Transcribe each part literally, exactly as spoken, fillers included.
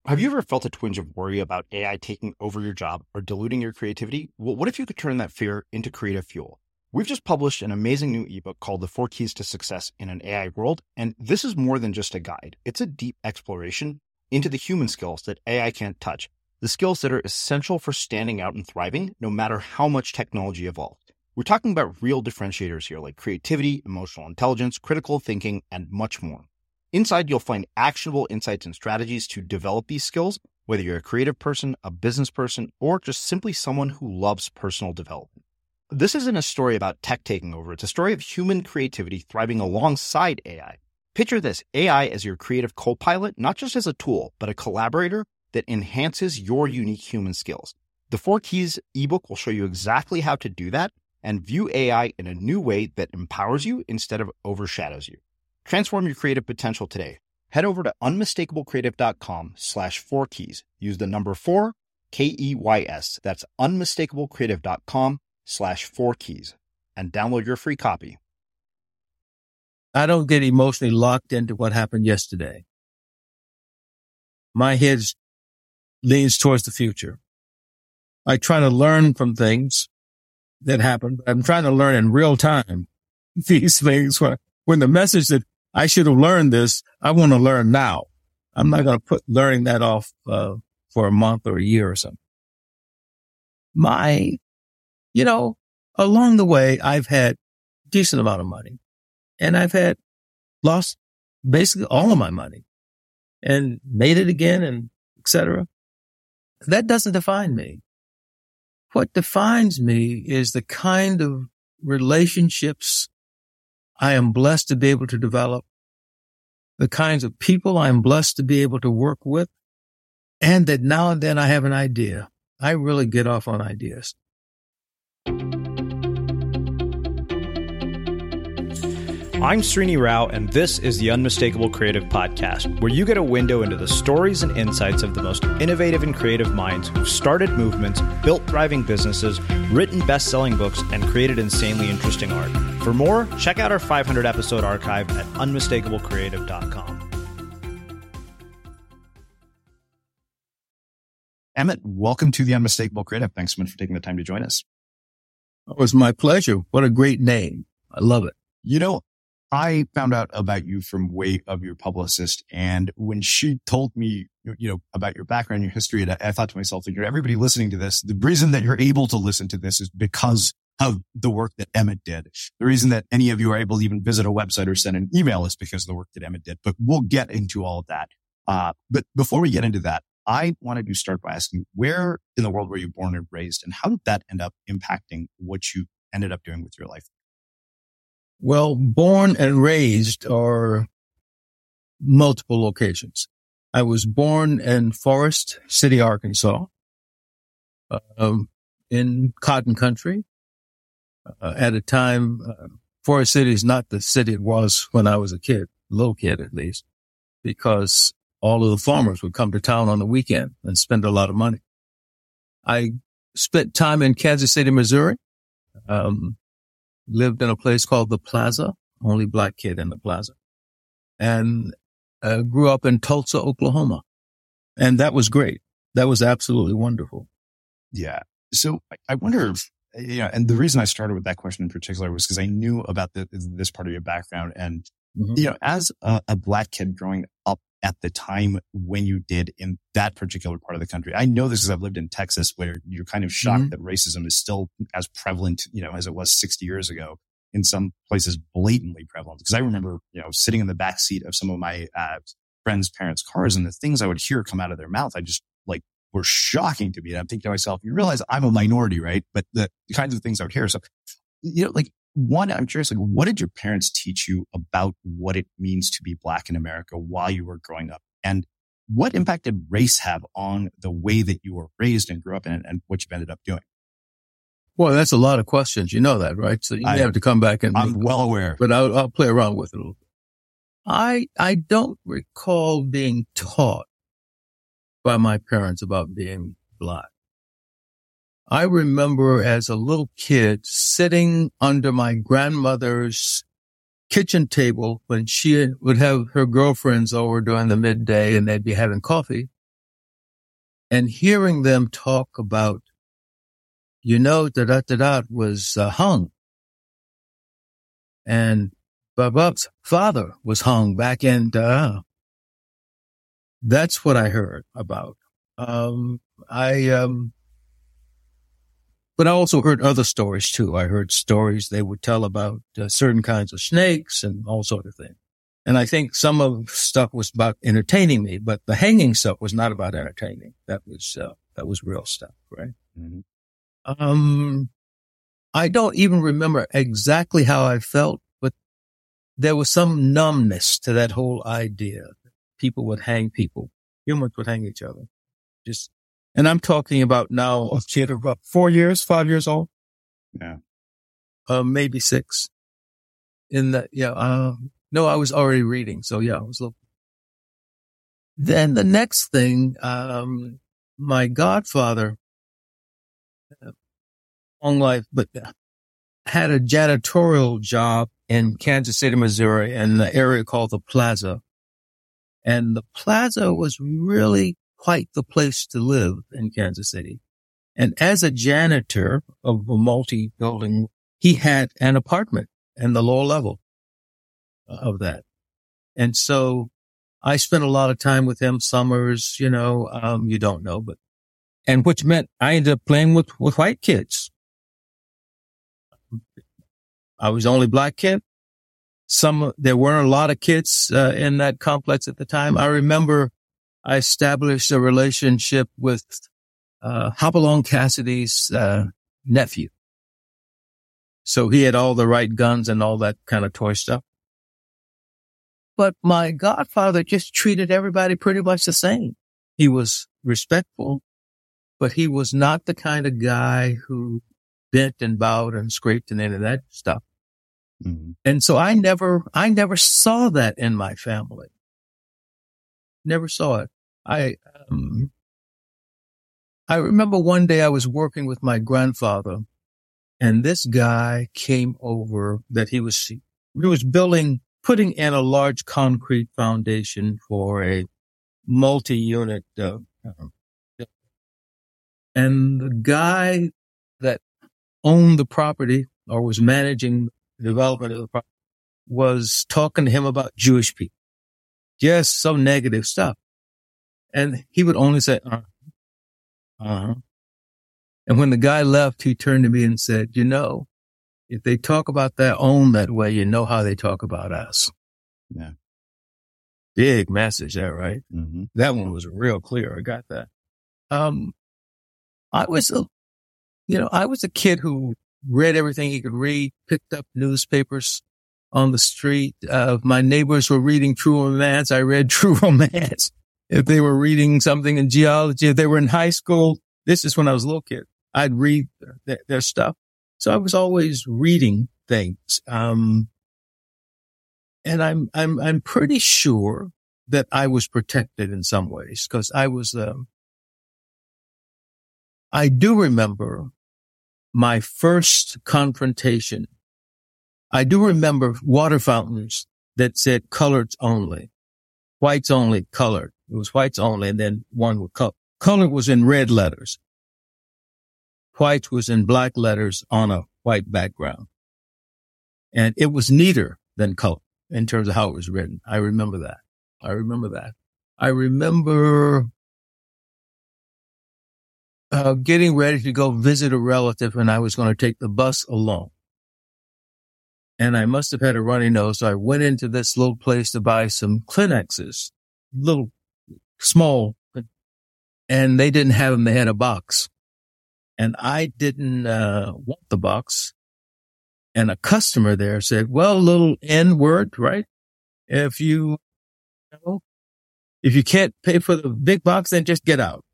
Have you ever felt a twinge of worry about A I taking over your job or diluting your creativity? Well, what if you could turn that fear into creative fuel? We've just published an amazing new ebook called The Four Keys to Success in an A I World, and this is more than just a guide. It's a deep exploration into the human skills that A I can't touch, the skills that are essential for standing out and thriving, no matter how much technology evolves. We're talking about real differentiators here, like creativity, emotional intelligence, critical thinking, and much more. Inside, you'll find actionable insights and strategies to develop these skills, whether you're a creative person, a business person, or just simply someone who loves personal development. This isn't a story about tech taking over. It's a story of human creativity thriving alongside A I. Picture this, A I as your creative co-pilot, not just as a tool, but a collaborator that enhances your unique human skills. The Four Keys ebook will show you exactly how to do that and view A I in a new way that empowers you instead of overshadows you. Transform your creative potential today. Head over to unmistakablecreative.com slash four keys. Use the number four, K E Y S. That's unmistakablecreative.com slash four keys and download your free copy. I don't get emotionally locked into what happened yesterday. My head leans towards the future. I try to learn from things that happen. I'm trying to learn in real time these things when, when the message that I should have learned this, I want to learn now. I'm not going to put learning that off uh, for a month or a year or something. My, you know, along the way, I've had a decent amount of money, and I've had lost basically all of my money and made it again, and et cetera. That doesn't define me. What defines me is the kind of relationships I am blessed to be able to develop, the kinds of people I am blessed to be able to work with, and that now and then I have an idea. I really get off on ideas. I'm Srini Rao, and this is the Unmistakable Creative Podcast, where you get a window into the stories and insights of the most innovative and creative minds who've started movements, built thriving businesses, written best-selling books, and created insanely interesting art. For more, check out our five hundred episode archive at unmistakable creative dot com. Emmett, welcome to the Unmistakable Creative. Thanks so much for taking the time to join us. It was my pleasure. What a great name. I love it. You know, I found out about you from way of your publicist. And when she told me, you know, about your background, your history, and I, I thought to myself, like, everybody listening to this, the reason that you're able to listen to this is because of the work that Emmett did. The reason that any of you are able to even visit a website or send an email is because of the work that Emmett did. But we'll get into all of that. Uh, but before we get into that, I wanted to start by asking, where in the world were you born and raised, and how did that end up impacting what you ended up doing with your life? Well, born and raised are multiple locations. I was born in Forest City, Arkansas, um, in cotton country. Uh, at a time, uh, Forest City is not the city it was when I was a kid, little kid at least, because all of the farmers would come to town on the weekend and spend a lot of money. I spent time in Kansas City, Missouri. Um, lived in a place called the Plaza, only black kid in the Plaza, and uh, grew up in Tulsa, Oklahoma. And that was great. That was absolutely wonderful. Yeah. So I wonder if, you know, and the reason I started with that question in particular was because I knew about the, this part of your background. And, mm-hmm. you know, as a, a black kid growing up at the time when you did in that particular part of the country, I know this because I've lived in Texas, where you're kind of shocked mm-hmm. that racism is still as prevalent, you know, as it was sixty years ago. In some places, blatantly prevalent. Because I remember, you know, sitting in the back seat of some of my uh, friends' parents' cars, and the things I would hear come out of their mouth, I just like were shocking to me. And I'm thinking to myself, you realize I'm a minority, right? But the, the kinds of things I would hear. So, you know, like, one, I'm curious, like, what did your parents teach you about what it means to be black in America while you were growing up? And what impact did race have on the way that you were raised and grew up in, and what you've ended up doing? Well, that's a lot of questions. You know that, right? So you I, have to come back and... I'm well aware. But I'll, I'll play around with it a little bit. I, I don't recall being taught by my parents about being black. I remember as a little kid sitting under my grandmother's kitchen table when she would have her girlfriends over during the midday and they'd be having coffee. and hearing them talk about, you know, da da da da was uh, hung, and Babup's father was hung back in. Da. That's what I heard about. Um, I, um, but I also heard other stories too. I heard stories they would tell about uh, certain kinds of snakes and all sorts of things. And I think some of stuff was about entertaining me, but the hanging stuff was not about entertaining. That was, uh, that was real stuff, right? Mm-hmm. Um, I don't even remember exactly how I felt, but there was some numbness to that whole idea. People would hang people. Humans would hang each other. Just, and I'm talking about now a kid of about four years, five years old. Yeah. Uh, maybe six. In that, yeah, uh, no, I was already reading. So yeah, I was looking. Then the next thing, um, my godfather, uh, long life, but had a janitorial job in Kansas City, Missouri, in the area called the Plaza. And the Plaza was really quite the place to live in Kansas City. And as a janitor of a multi-building, he had an apartment in the lower level of that. And so I spent a lot of time with him summers, you know, um, you don't know, but, and which meant I ended up playing with, with white kids. I was the only black kid. Some, there weren't a lot of kids uh, in that complex at the time. I remember I established a relationship with uh, Hopalong Cassidy's uh, nephew. So he had all the right guns and all that kind of toy stuff. But my godfather just treated everybody pretty much the same. He was respectful, but he was not the kind of guy who bent and bowed and scraped and any of that stuff. Mm-hmm. And so I never, I never saw that in my family. Never saw it. I, um, I remember one day I was working with my grandfather, and this guy came over that he was, he was building, putting in a large concrete foundation for a multi-unit, uh, and the guy that owned the property or was managing the development of the property was talking to him about Jewish people. Just some negative stuff. And he would only say, uh, uh-huh. And when the guy left, he turned to me and said, you know, if they talk about their own that way, you know how they talk about us. Yeah. Big message there, right? Mm-hmm. That one was real clear. I got that. Um, I was a, you know, I was a kid who read everything he could read, picked up newspapers on the street. Uh, my neighbors were reading True Romance. I read True Romance. If they were reading something in geology, if they were in high school, this is when I was a little kid, I'd read their, their stuff. So I was always reading things. Um, and I'm, I'm, I'm pretty sure that I was protected in some ways because I was, um, I do remember my first confrontation. I do remember water fountains that said coloreds only, whites only, colored. It was whites only, and then one with color. Color was in red letters. White was in black letters on a white background. And it was neater than color in terms of how it was written. I remember that. I remember that. I remember uh, getting ready to go visit a relative, and I was going to take the bus alone. And I must have had a runny nose, so I went into this little place to buy some Kleenexes, little, small, and they didn't have them. They had a box. And I didn't uh, want the box. And a customer there said, well, little N word, right? If you, you know, if you can't pay for the big box, then just get out.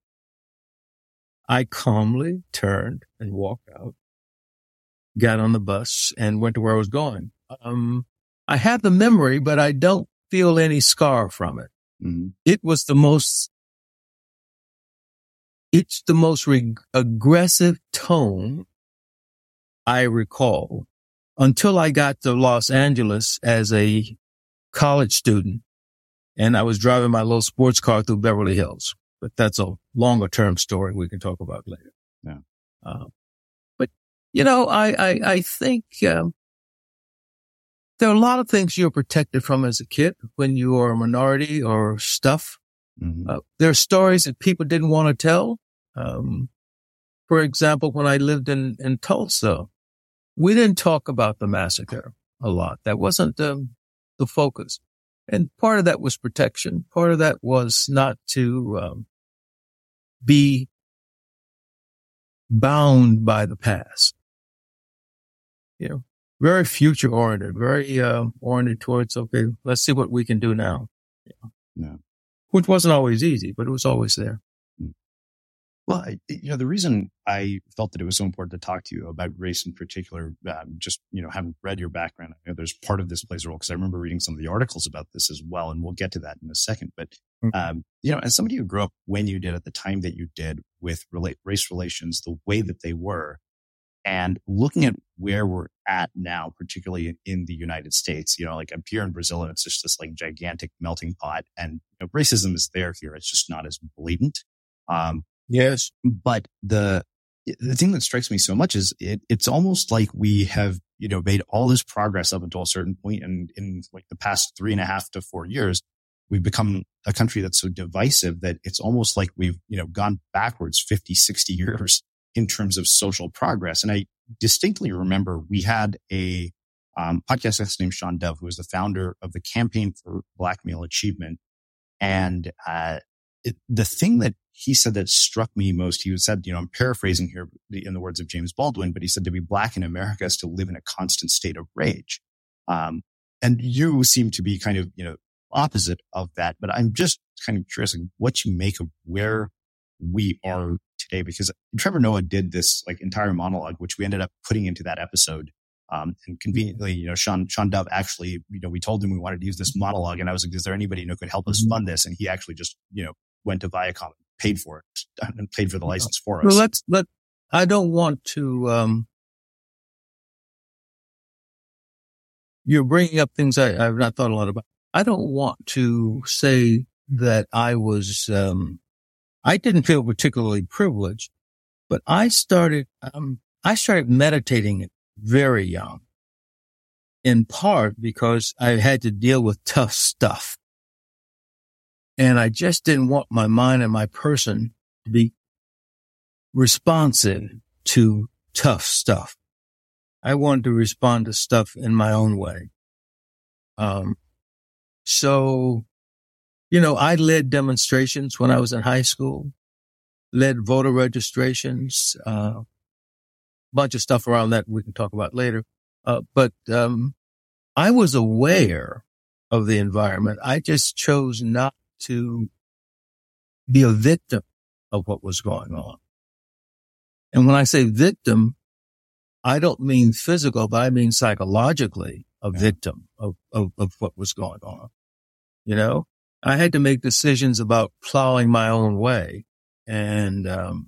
I calmly turned and walked out, got on the bus, and went to where I was going. Um, I have the memory, but I don't feel any scar from it. Mm-hmm. It was the most, it's the most re- aggressive tone I recall until I got to Los Angeles as a college student, and I was driving my little sports car through Beverly Hills. but that's a longer term story we can talk about later. Yeah. Uh, but, you know, I, I, I think, um, there are a lot of things you're protected from as a kid when you are a minority or stuff. Mm-hmm. Uh, there are stories that people didn't want to tell. Um, for example, when I lived in, in Tulsa, we didn't talk about the massacre a lot. That wasn't um, the focus. And part of that was protection. Part of that was not to um, be bound by the past. You know, very future oriented, very uh, oriented towards, okay, let's see what we can do now. Yeah. Yeah. Which wasn't always easy, but it was always there. Well, I, you know, the reason I felt that it was so important to talk to you about race in particular, um, just, you know, having read your background, I know there's part of this plays a role because I remember reading some of the articles about this as well, and we'll get to that in a second. But, um, you know, as somebody who grew up when you did at the time that you did with relate, race relations, the way that they were, and looking at where we're at now, particularly in, in the United States, you know, like I'm here in Brazil and it's just this like gigantic melting pot, and you know, racism is there here. It's just not as blatant. Um, Yes. But the the thing that strikes me so much is it, it's almost like we have, you know, made all this progress up until a certain point, and in like the past three and a half to four years, we've become a country that's so divisive that it's almost like we've, you know, gone backwards fifty, sixty years in terms of social progress. And I distinctly remember we had a um, podcast guest named Sean Dove, who was the founder of the Campaign for Black Male Achievement. And uh, it, the thing that he said that struck me most, he said, you know, I'm paraphrasing here in the words of James Baldwin, but he said to be Black in America is to live in a constant state of rage. Um, and you seem to be kind of, you know, opposite of that. But I'm just kind of curious, like, what you make of where we are today, because Trevor Noah did this like entire monologue, which we ended up putting into that episode. Um, and conveniently, you know, Sean, Sean Dove actually, you know, we told him we wanted to use this monologue, and I was like, is there anybody who could help us fund this? And he actually just, you know, went to Viacom, paid for it, and paid for the license for us. Well, let's, let, I don't want to, um, you're bringing up things I, I've not thought a lot about. I don't want to say that I was, um, I didn't feel particularly privileged, but I started, um, I started meditating very young, in part because I had to deal with tough stuff. And I just didn't want my mind and my person to be responsive to tough stuff. I wanted to respond to stuff in my own way. Um, so, you know, I led demonstrations when I was in high school, led voter registrations, uh, bunch of stuff around that we can talk about later. Uh, but, um, I was aware of the environment. I just chose not to be a victim of what was going on. And when I say victim, I don't mean physical, but I mean psychologically a yeah. victim of, of, of what was going on. You know, I had to make decisions about plowing my own way. And, um,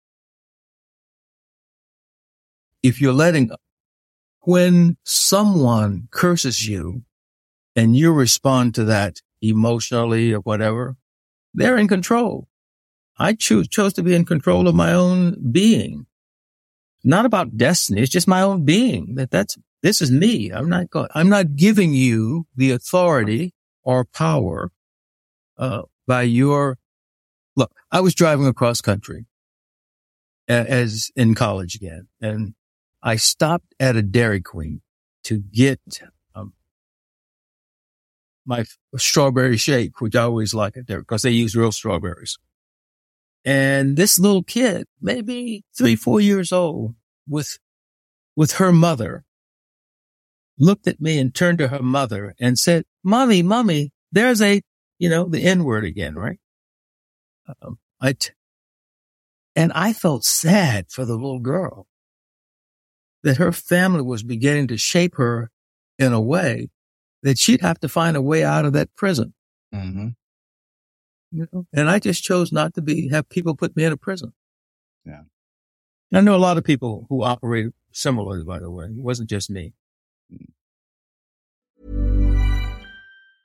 if you're letting, when someone curses you and you respond to that emotionally or whatever, they're in control. I choose, chose to be in control of my own being. Not about destiny. It's just my own being. That that's, this is me. I'm not going, I'm not giving you the authority or power, uh, by your, look, I was driving across country as in college again, and I stopped at a Dairy Queen to get, um, my strawberry shake, which I always like it there because they use real strawberries. And this little kid, maybe three, four years old, with, with her mother, looked at me and turned to her mother and said, "Mommy, mommy, there's a," you know, the N word again, right? Um, I, t- and I felt sad for the little girl that her family was beginning to shape her in a way that she'd have to find a way out of that prison. Mm-hmm. You know, and I just chose not to be, have people put me in a prison. Yeah. I know a lot of people who operate similarly, by the way. It wasn't just me.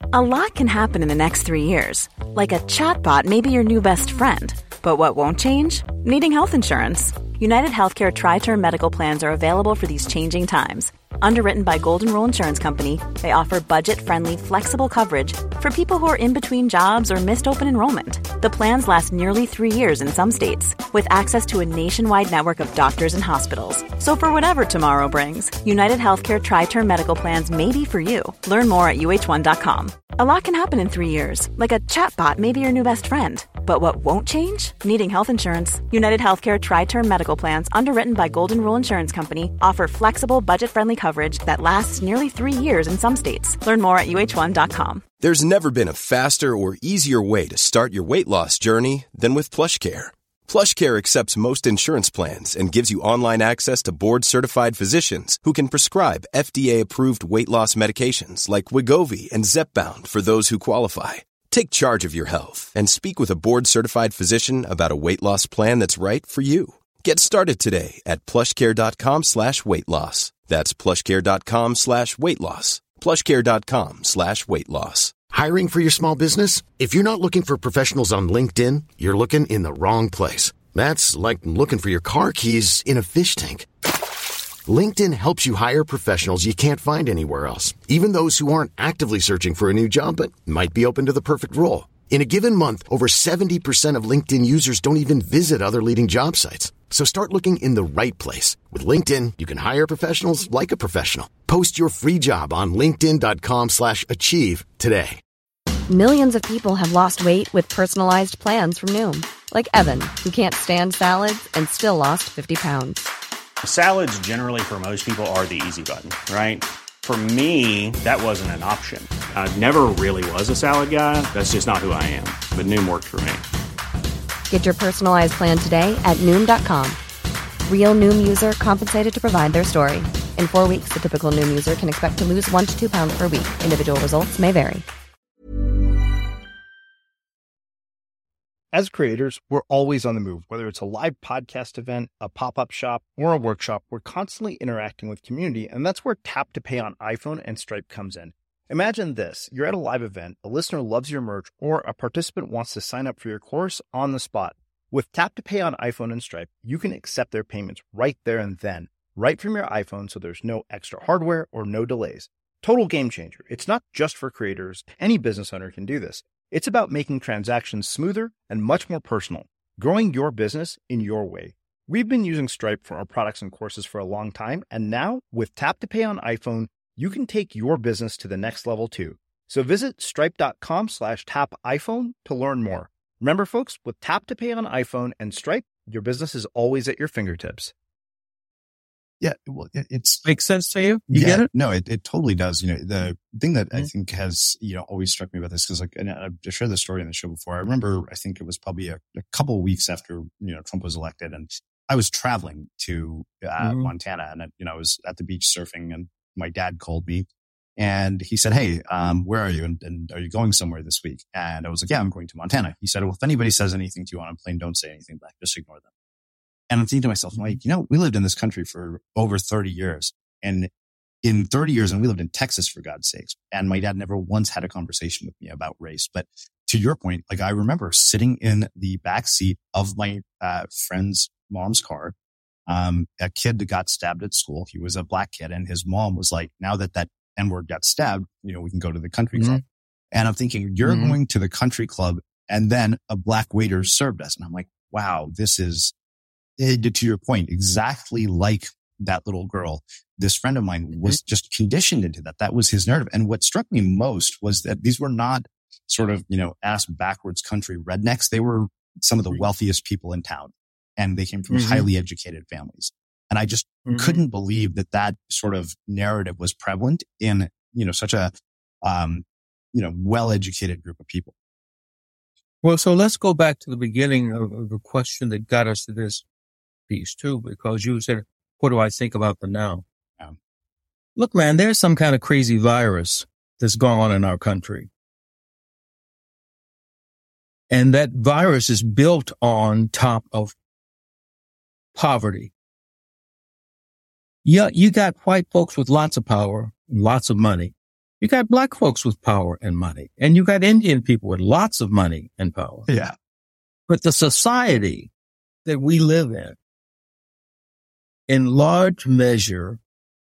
A lot can happen in the next three years. Like a chatbot may be your new best friend. But what won't change? Needing health insurance. United Healthcare Tri-Term Medical Plans are available for these changing times. Underwritten by Golden Rule Insurance Company, they offer budget-friendly, flexible coverage for people who are in between jobs or missed open enrollment. The plans last nearly three years in some states, with access to a nationwide network of doctors and hospitals. So for whatever tomorrow brings, United Healthcare Tri-Term Medical Plans may be for you. Learn more at U H one dot com. A lot can happen in three years, like a chatbot may be your new best friend. But what won't change? Needing health insurance. United Healthcare Tri-Term Medical Plans, underwritten by Golden Rule Insurance Company, offer flexible, budget-friendly coverage that lasts nearly three years in some states. Learn more at U H one dot com. There's never been a faster or easier way to start your weight loss journey than with PlushCare. PlushCare accepts most insurance plans and gives you online access to board-certified physicians who can prescribe F D A-approved weight loss medications like Wegovy and Zepbound for those who qualify. Take charge of your health and speak with a board-certified physician about a weight loss plan that's right for you. Get started today at plushcare.com slash weight loss. That's plushcare.com slash weight loss. plushcare.com slash weight loss. Hiring for your small business? If you're not looking for professionals on LinkedIn, you're looking in the wrong place. That's like looking for your car keys in a fish tank. LinkedIn helps you hire professionals you can't find anywhere else, even those who aren't actively searching for a new job but might be open to the perfect role. In a given month, over seventy percent of LinkedIn users don't even visit other leading job sites. So start looking in the right place. With LinkedIn, you can hire professionals like a professional. Post your free job on linkedin.com slash achieve today. Millions of people have lost weight with personalized plans from Noom. Like Evan, who can't stand salads and still lost fifty pounds. Salads generally for most people are the easy button, right? For me, that wasn't an option. I never really was a salad guy. That's just not who I am. But Noom worked for me. Get your personalized plan today at Noom dot com. Real Noom user compensated to provide their story. In four weeks, the typical Noom user can expect to lose one to two pounds per week. Individual results may vary. As creators, we're always on the move. Whether it's a live podcast event, a pop-up shop, or a workshop, we're constantly interacting with community, and that's where Tap to Pay on iPhone and Stripe comes in. Imagine this. You're at a live event, a listener loves your merch, or a participant wants to sign up for your course on the spot. With Tap to Pay on iPhone and Stripe, you can accept their payments right there and then, right from your iPhone, so there's no extra hardware or no delays. Total game changer. It's not just for creators. Any business owner can do this. It's about making transactions smoother and much more personal, growing your business in your way. We've been using Stripe for our products and courses for a long time, and now with Tap to Pay on iPhone, you can take your business to the next level too. So visit stripe.com slash tap iPhone to learn more. Remember, folks, with Tap to Pay on iPhone and Stripe, your business is always at your fingertips. Yeah, well, it, it's makes sense to you. You yeah, get it? No, it, it totally does. You know, the thing that mm-hmm. I think has, you know, always struck me about this, because like, and I've shared this story in the show before. I remember, I think it was probably a, a couple of weeks after, you know, Trump was elected, and I was traveling to uh, mm-hmm. Montana, and, you know, I was at the beach surfing, and my dad called me and he said, "Hey, um, where are you? And, and are you going somewhere this week?" And I was like, "Yeah, I'm going to Montana." He said, "Well, if anybody says anything to you on a plane, don't say anything back. Just ignore them." And I'm thinking to myself, I'm like, you know, we lived in this country for over thirty years. And in thirty years, and we lived in Texas, for God's sakes. And my dad never once had a conversation with me about race. But to your point, like I remember sitting in the back seat of my uh, friend's mom's car, um, a kid that got stabbed at school. He was a black kid. And his mom was like, now that that N-word got stabbed, you know, we can go to the country mm-hmm. club. And I'm thinking, you're mm-hmm. going to the country club, and then a black waiter served us. And I'm like, wow, this is, to your point, exactly like that little girl. This friend of mine was just conditioned into that. That was his narrative. And what struck me most was that these were not sort of, you know, ass backwards country rednecks. They were some of the wealthiest people in town, and they came from mm-hmm. highly educated families. And I just mm-hmm. couldn't believe that that sort of narrative was prevalent in, you know, such a, um, you know, well-educated group of people. Well, so let's go back to the beginning of, of the question that got us to this piece too, because you said, what do I think about the now? Yeah. Look, man, there's some kind of crazy virus that's going on in our country. And that virus is built on top of poverty. Yeah, you got white folks with lots of power, lots of money. You got black folks with power and money, and you got Indian people with lots of money and power. Yeah. But the society that we live in, in large measure,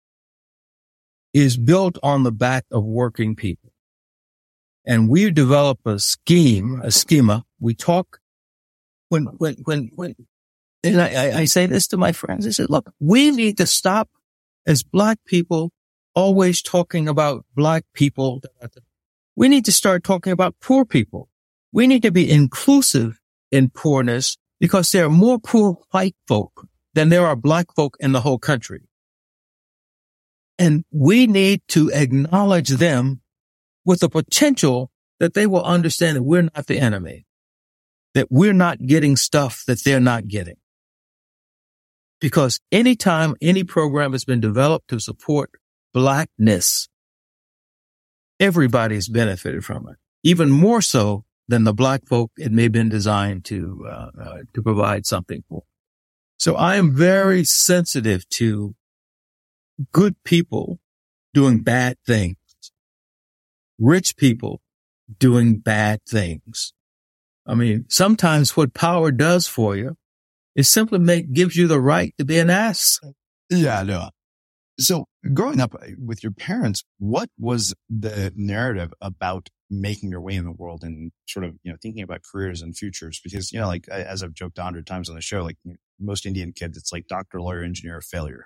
is built on the back of working people. And we develop a scheme, a schema. We talk when, when, when, when, and I, I say this to my friends. I said, look, we need to stop as black people always talking about black people. We need to start talking about poor people. We need to be inclusive in poorness because there are more poor white folk than there are black folk in the whole country. And we need to acknowledge them with the potential that they will understand that we're not the enemy, that we're not getting stuff that they're not getting. Because anytime any program has been developed to support blackness, everybody's benefited from it, even more so than the black folk it may have been designed to uh, uh, to provide something for. So I am very sensitive to good people doing bad things, rich people doing bad things. I mean, sometimes what power does for you is simply make gives you the right to be an ass. Yeah, no. So growing up with your parents, what was the narrative about making your way in the world and sort of, you know, thinking about careers and futures? Because, you know, like as I've joked a hundred times on the show, like most Indian kids, it's like doctor, lawyer, engineer, failure.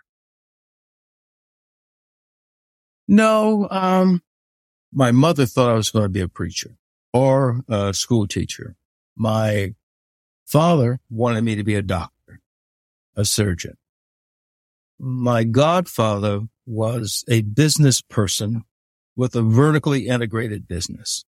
No, um, my mother thought I was going to be a preacher or a school teacher. My father wanted me to be a doctor, a surgeon. My godfather was a business person with a vertically integrated business.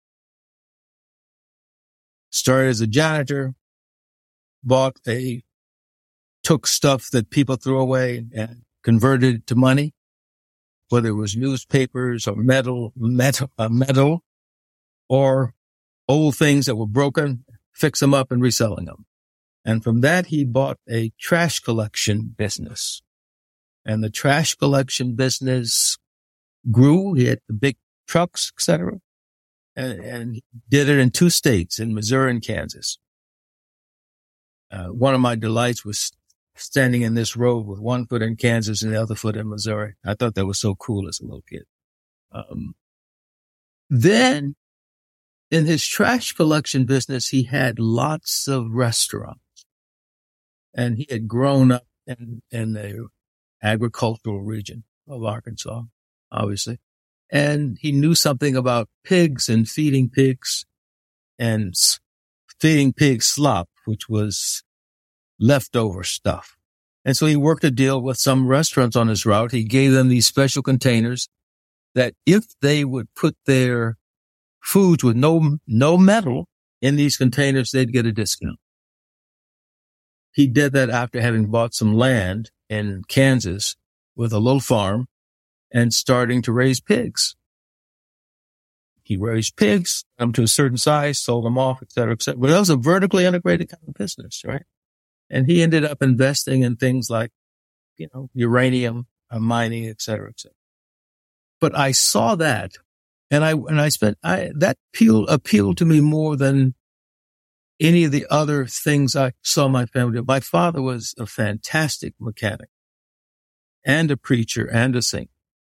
Started as a janitor, bought a, took stuff that people threw away and converted it to money, whether it was newspapers or metal, metal, uh, metal, or old things that were broken, fix them up and reselling them. And from that, he bought a trash collection business. And the trash collection business grew. He had the big trucks, et cetera. And, and he did it in two states, in Missouri and Kansas. Uh, one of my delights was standing in this road with one foot in Kansas and the other foot in Missouri. I thought that was so cool as a little kid. Um, then in his trash collection business, he had lots of restaurants, and he had grown up in, in the agricultural region of Arkansas, obviously. And he knew something about pigs and feeding pigs and feeding pigs slop, which was leftover stuff. And so he worked a deal with some restaurants on his route. He gave them these special containers that if they would put their foods with no, no metal in these containers, they'd get a discount. He did that after having bought some land in Kansas with a little farm and starting to raise pigs. He raised pigs, them to a certain size, sold them off, et cetera, et cetera. But that was a vertically integrated kind of business, right? And he ended up investing in things like, you know, uranium, uh, mining, et cetera, et cetera. But I saw that, and I and I spent I that appealed appealed to me more than any of the other things I saw my family do. My father was a fantastic mechanic and a preacher and a singer.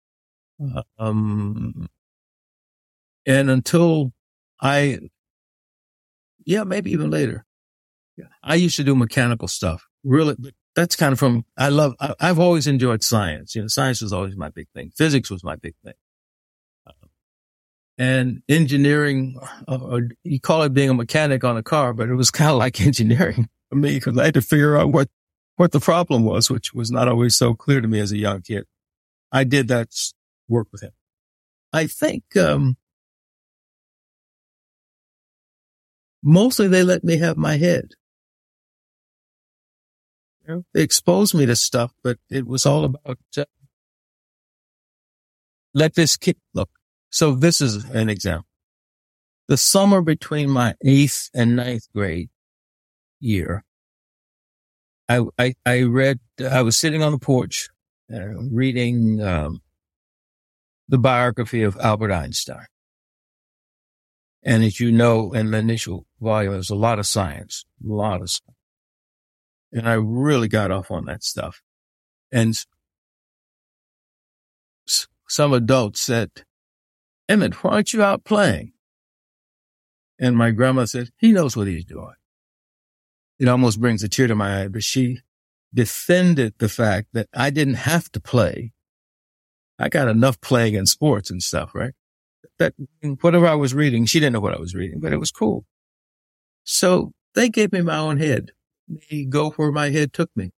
Um, and until I, yeah, maybe even later, I used to do mechanical stuff. Really, but that's kind of from, I love, I, I've always enjoyed science. You know, science was always my big thing. Physics was my big thing. Uh, and engineering, uh, or you call it being a mechanic on a car, but it was kind of like engineering for me because I had to figure out what, what the problem was, which was not always so clear to me as a young kid. I did that work with him. I think, um, mostly they let me have my head. You know, they exposed me to stuff, but it was all about, uh, let this kid look. So this is an example. The summer between my eighth and ninth grade year, I, I, I read, I was sitting on the porch, uh, reading, um, the biography of Albert Einstein. And as you know, in the initial volume, there's a lot of science, a lot of stuff. And I really got off on that stuff. And s- some adults said, Emmett, why aren't you out playing? And my grandma said, he knows what he's doing. It almost brings a tear to my eye, but she defended the fact that I didn't have to play. I got enough playing in sports and stuff, right? That whatever I was reading, she didn't know what I was reading, but it was cool. So they gave me my own head. They go where my head took me.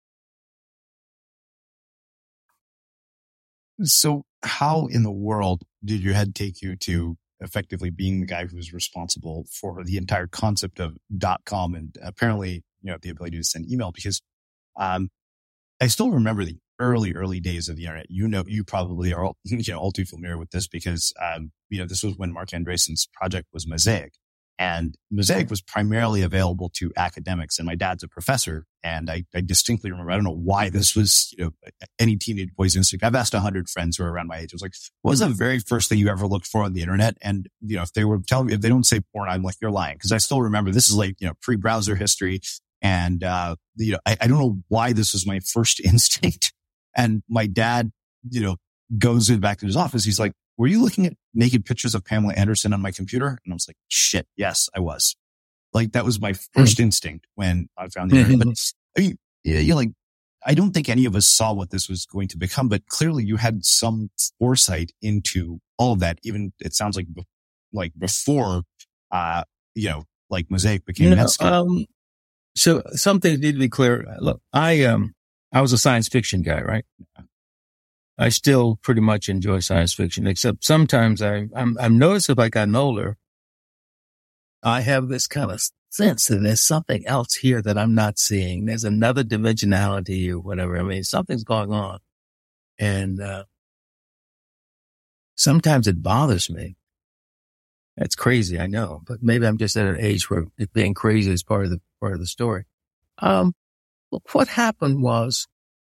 So how in the world did your head take you to effectively being the guy who was responsible for the entire concept of .com and apparently, you know, the ability to send email? Because um, I still remember the early, early days of the internet. You know, you probably are all, you know, all too familiar with this because, um, you know, this was when Mark Andreessen's project was Mosaic. And Mosaic was primarily available to academics. And my dad's a professor. And I, I distinctly remember, I don't know why this was, you know, any teenage boy's instinct. I've asked a hundred friends who are around my age. I was like, what was the very first thing you ever looked for on the internet? And, you know, if they were telling me, if they don't say porn, I'm like, you're lying. Cause I still remember this is like, you know, pre-browser history. And, uh, you know, I, I don't know why this was my first instinct. And my dad, you know, goes back to his office. He's like, were you looking at naked pictures of Pamela Anderson on my computer? And I was like, shit, yes, I was. Like, that was my first mm. instinct when I found the internet. But I mean, yeah, you know, like, I don't think any of us saw what this was going to become, but clearly you had some foresight into all of that. Even it sounds like, like before, uh, you know, like Mosaic became you know, Netscape. Um, so some things need to be clear. Look, I, um, I was a science fiction guy, right? I still pretty much enjoy science fiction, except sometimes I, I'm, I'm noticing if I gotten older, I have this kind of sense that there's something else here that I'm not seeing. There's another dimensionality or whatever. I mean, something's going on. And, uh, sometimes it bothers me. That's crazy, I know, but maybe I'm just at an age where it being crazy is part of the, part of the story. Um, what happened was,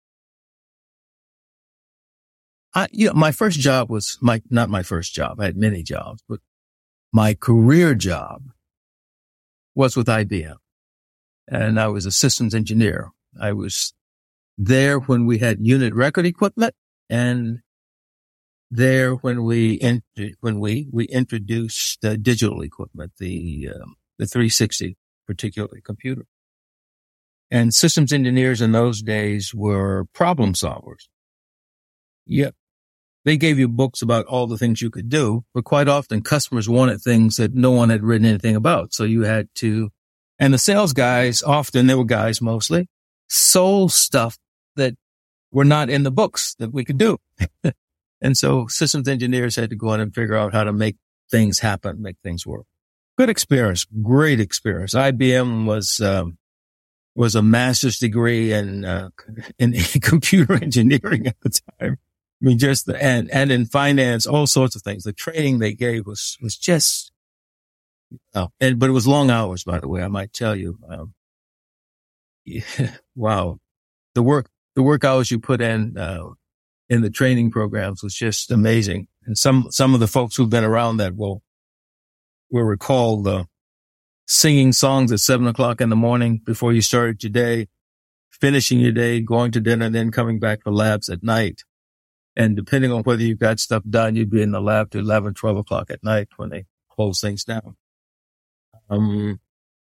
I, you know, my first job was my, not my first job. I had many jobs, but my career job was with I B M, and I was a systems engineer. I was there when we had unit record equipment, and there when we when we we introduced uh, digital equipment, the um, the three sixty particularly computer. And systems engineers in those days were problem solvers. Yep. They gave you books about all the things you could do, but quite often customers wanted things that no one had written anything about. So you had to, and the sales guys, often they were guys mostly, sold stuff that were not in the books that we could do. And so systems engineers had to go in and figure out how to make things happen, make things work. Good experience, great experience. I B M was, um, was a master's degree in, uh, in computer engineering at the time. I mean, just the, and, and in finance, all sorts of things. The training they gave was, was just, oh, and, but it was long hours, by the way, I might tell you. Um, yeah, wow. The work, the work hours you put in, uh, in the training programs was just amazing. And some, some of the folks who've been around that will, will recall the singing songs at seven o'clock in the morning before you started your day, finishing your day, going to dinner, and then coming back for labs at night. And depending on whether you got stuff done, you'd be in the lab to eleven, twelve o'clock at night when they close things down. Um,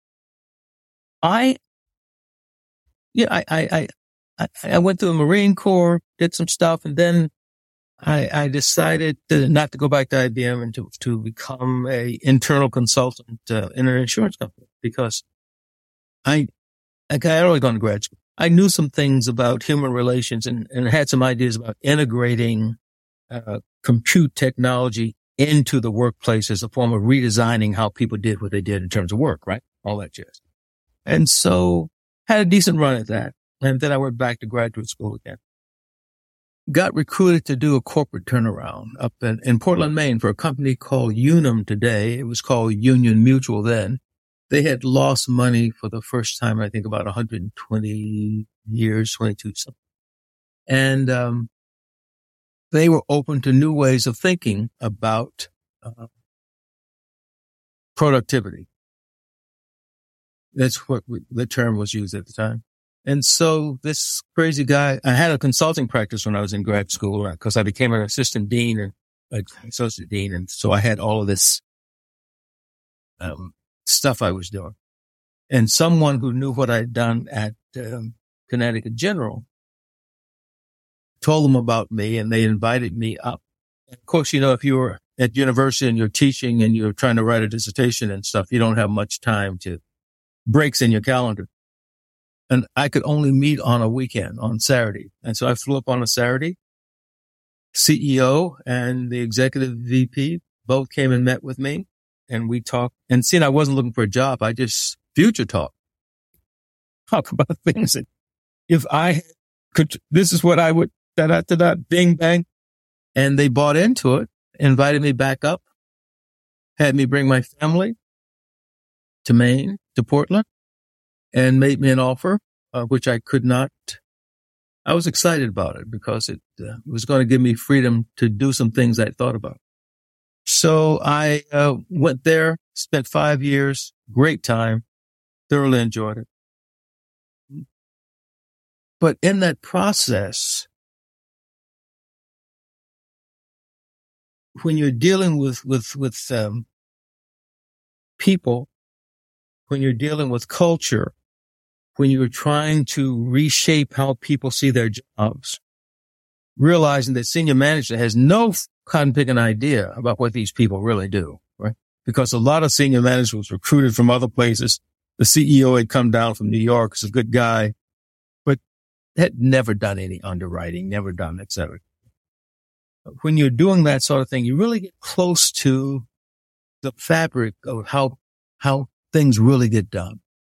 I, yeah, I, I, I, I went through the Marine Corps, did some stuff, and then I, I decided to, not to go back to I B M and to, to become a internal consultant uh, in an insurance company because I, I had already gone to grad school. I knew some things about human relations and, and had some ideas about integrating uh, compute technology into the workplace as a form of redesigning how people did what they did in terms of work, right? All that jazz. And so had a decent run at that. And then I went back to graduate school again. Got recruited to do a corporate turnaround up in, in Portland, Maine for a company called Unum today. It was called Union Mutual then. They had lost money for the first time, I think, about one hundred twenty years, twenty-two something. And, um, they were open to new ways of thinking about uh, productivity. That's what we, the term was used at the time. And so this crazy guy, I had a consulting practice when I was in grad school because I became an assistant dean and an associate dean. And so I had all of this um, stuff I was doing. And someone who knew what I'd done at um, Connecticut General told them about me, and they invited me up. And of course, you know, if you're at university and you're teaching and you're trying to write a dissertation and stuff, you don't have much time to breaks in your calendar. And I could only meet on a weekend, on Saturday. And so I flew up on a Saturday. C E O and the executive V P both came and met with me, and we talked. And seeing I wasn't looking for a job, I just future talk. Talk about things that if I could, this is what I would, da da da da, bing bang. And they bought into it, invited me back up, had me bring my family to Maine, to Portland, and made me an offer, uh, which I could not. I was excited about it because it uh, was going to give me freedom to do some things I thought about. So I uh, went there, spent five years, great time, thoroughly enjoyed it. But in that process, when you're dealing with, with, with um, people, when you're dealing with culture, when you're trying to reshape how people see their jobs, realizing that senior management has no cotton picking idea about what these people really do, right? Because a lot of senior managers was recruited from other places. The C E O had come down from New York. He's a good guy, but had never done any underwriting, never done, et cetera. When you're doing that sort of thing, you really get close to the fabric of how, how things really get done.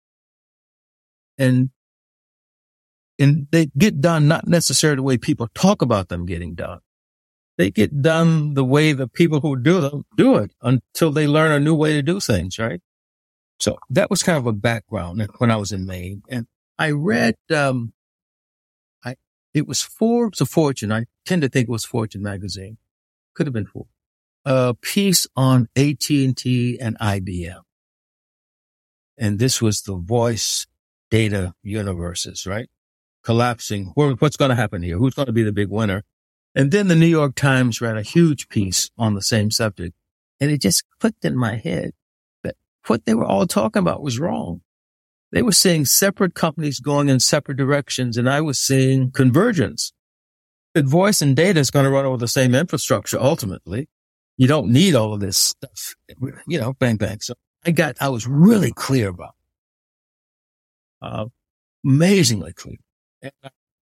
And, and they get done not necessarily the way people talk about them getting done. They get done the way the people who do them do it until they learn a new way to do things, right? So that was kind of a background when I was in Maine. And I read, um, I, it was Forbes or Fortune. I tend to think it was Fortune magazine. Could have been Forbes. A piece on A T and T and I B M. And this was the voice data universes, right? Collapsing. What's going to happen here? Who's going to be the big winner? And then the New York Times ran a huge piece on the same subject. And it just clicked in my head that what they were all talking about was wrong. They were seeing separate companies going in separate directions, and I was seeing convergence. That voice and data is going to run over the same infrastructure ultimately. You don't need all of this stuff, you know, bang, bang. So I got, I was really clear about it. Uh, amazingly clear. And, uh,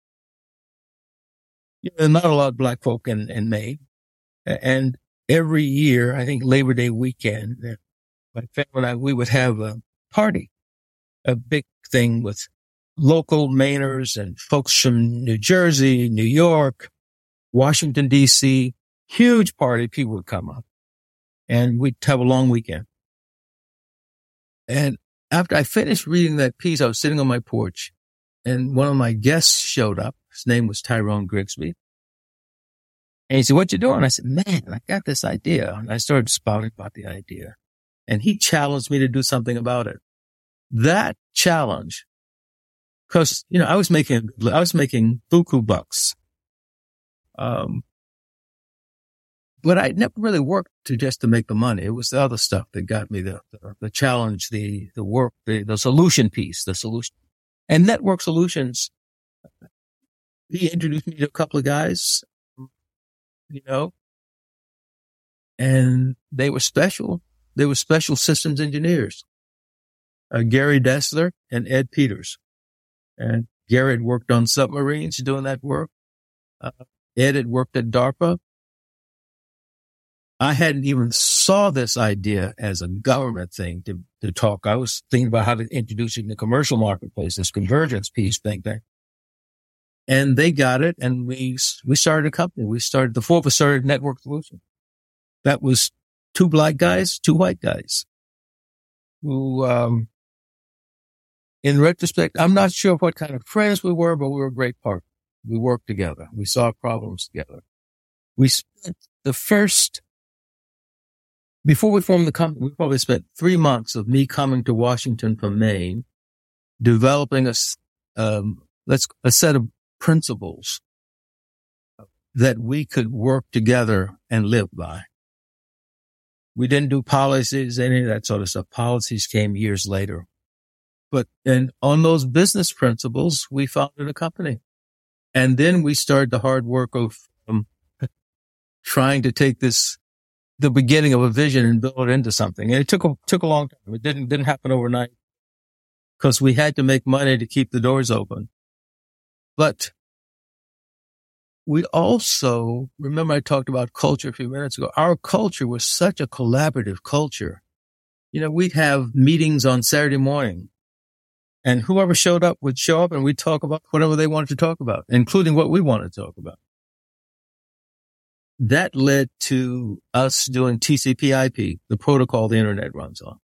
you know, not a lot of black folk in, in Maine. And every year, I think Labor Day weekend, my family and I, we would have a party, a big thing with local Mainers and folks from New Jersey, New York, Washington, D C, huge party. People would come up and we'd have a long weekend. And after I finished reading that piece, I was sitting on my porch and one of my guests showed up. His name was Tyrone Grigsby. And he said, "What you doing?" I said, "Man, I got this idea." And I started spouting about the idea. And he challenged me to do something about it. That challenge, because, you know, I was making, I was making buku bucks. Um, but I never really worked to just to make the money. It was the other stuff that got me the, the, the challenge, the, the work, the, the solution piece, the solution. And Network Solutions, he introduced me to a couple of guys, you know, and they were special. They were special systems engineers, uh, Gary Dessler and Ed Peters. And Gary had worked on submarines doing that work. Uh, Ed had worked at DARPA. I hadn't even saw this idea as a government thing to, to talk. I was thinking about how to introduce it in the commercial marketplace, this convergence piece thing there. And they got it, and we we started a company. We started, the four of us started Network Solutions. That was two black guys, two white guys who, um, in retrospect, I'm not sure what kind of friends we were, but we were a great partner. We worked together. We solved problems together. We spent the first, before we formed the company, we probably spent three months of me coming to Washington from Maine, developing a, um, let's, a set of principles that we could work together and live by. We didn't do policies, any of that sort of stuff. Policies came years later. But, and on those business principles, we founded a company. And then we started the hard work of um, trying to take this, the beginning of a vision and build it into something. And it took a, took a long time. It didn't, didn't happen overnight because we had to make money to keep the doors open. But we also, remember I talked about culture a few minutes ago. Our culture was such a collaborative culture. You know, we'd have meetings on Saturday morning and whoever showed up would show up and we'd talk about whatever they wanted to talk about, including what we wanted to talk about. That led to us doing T C P I P, the protocol the internet runs on.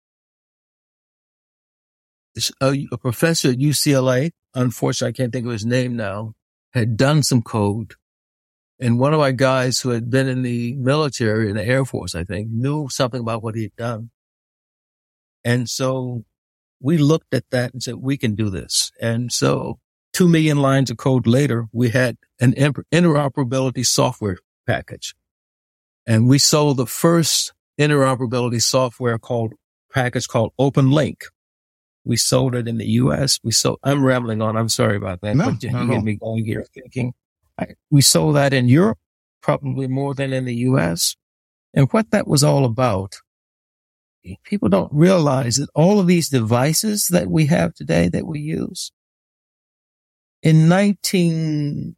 A, a professor at U C L A, unfortunately, I can't think of his name now, had done some code. And one of our guys who had been in the military, in the Air Force, I think, knew something about what he had done. And so we looked at that and said, we can do this. And so two million lines of code later, we had an interoperability software package. And we sold the first interoperability software called package called OpenLink. We sold it in the U S. We sold, I'm rambling on. I'm sorry about that. No, but you no, get no. me going here thinking. I, we sold that in Europe, probably more than in the U S. And what that was all about, people don't realize that all of these devices that we have today that we use, in nineteen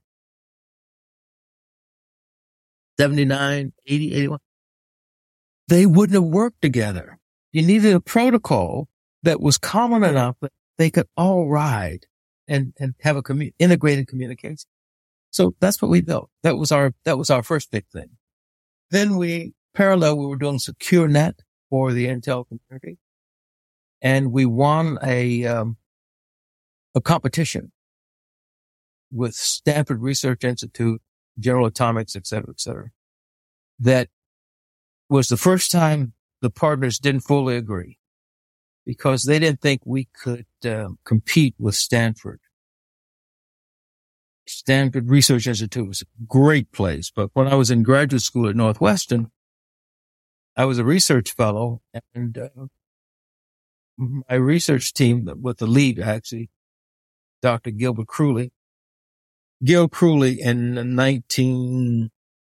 seventy-nine, eighty, eighty-one, they wouldn't have worked together. You needed a protocol that was common enough that they could all ride and, and have a commu- integrated communication. So that's what we built. That was our, that was our first big thing. Then we, parallel, we were doing SecureNet for the Intel community. And we won a, um, a competition with Stanford Research Institute, General Atomics, et cetera, et cetera. That was the first time the partners didn't fully agree because they didn't think we could uh, compete with Stanford. Stanford Research Institute was a great place, but when I was in graduate school at Northwestern, I was a research fellow, and uh, my research team with the lead, actually, Doctor Gilbert Crewley, Gil Crewley in nineteen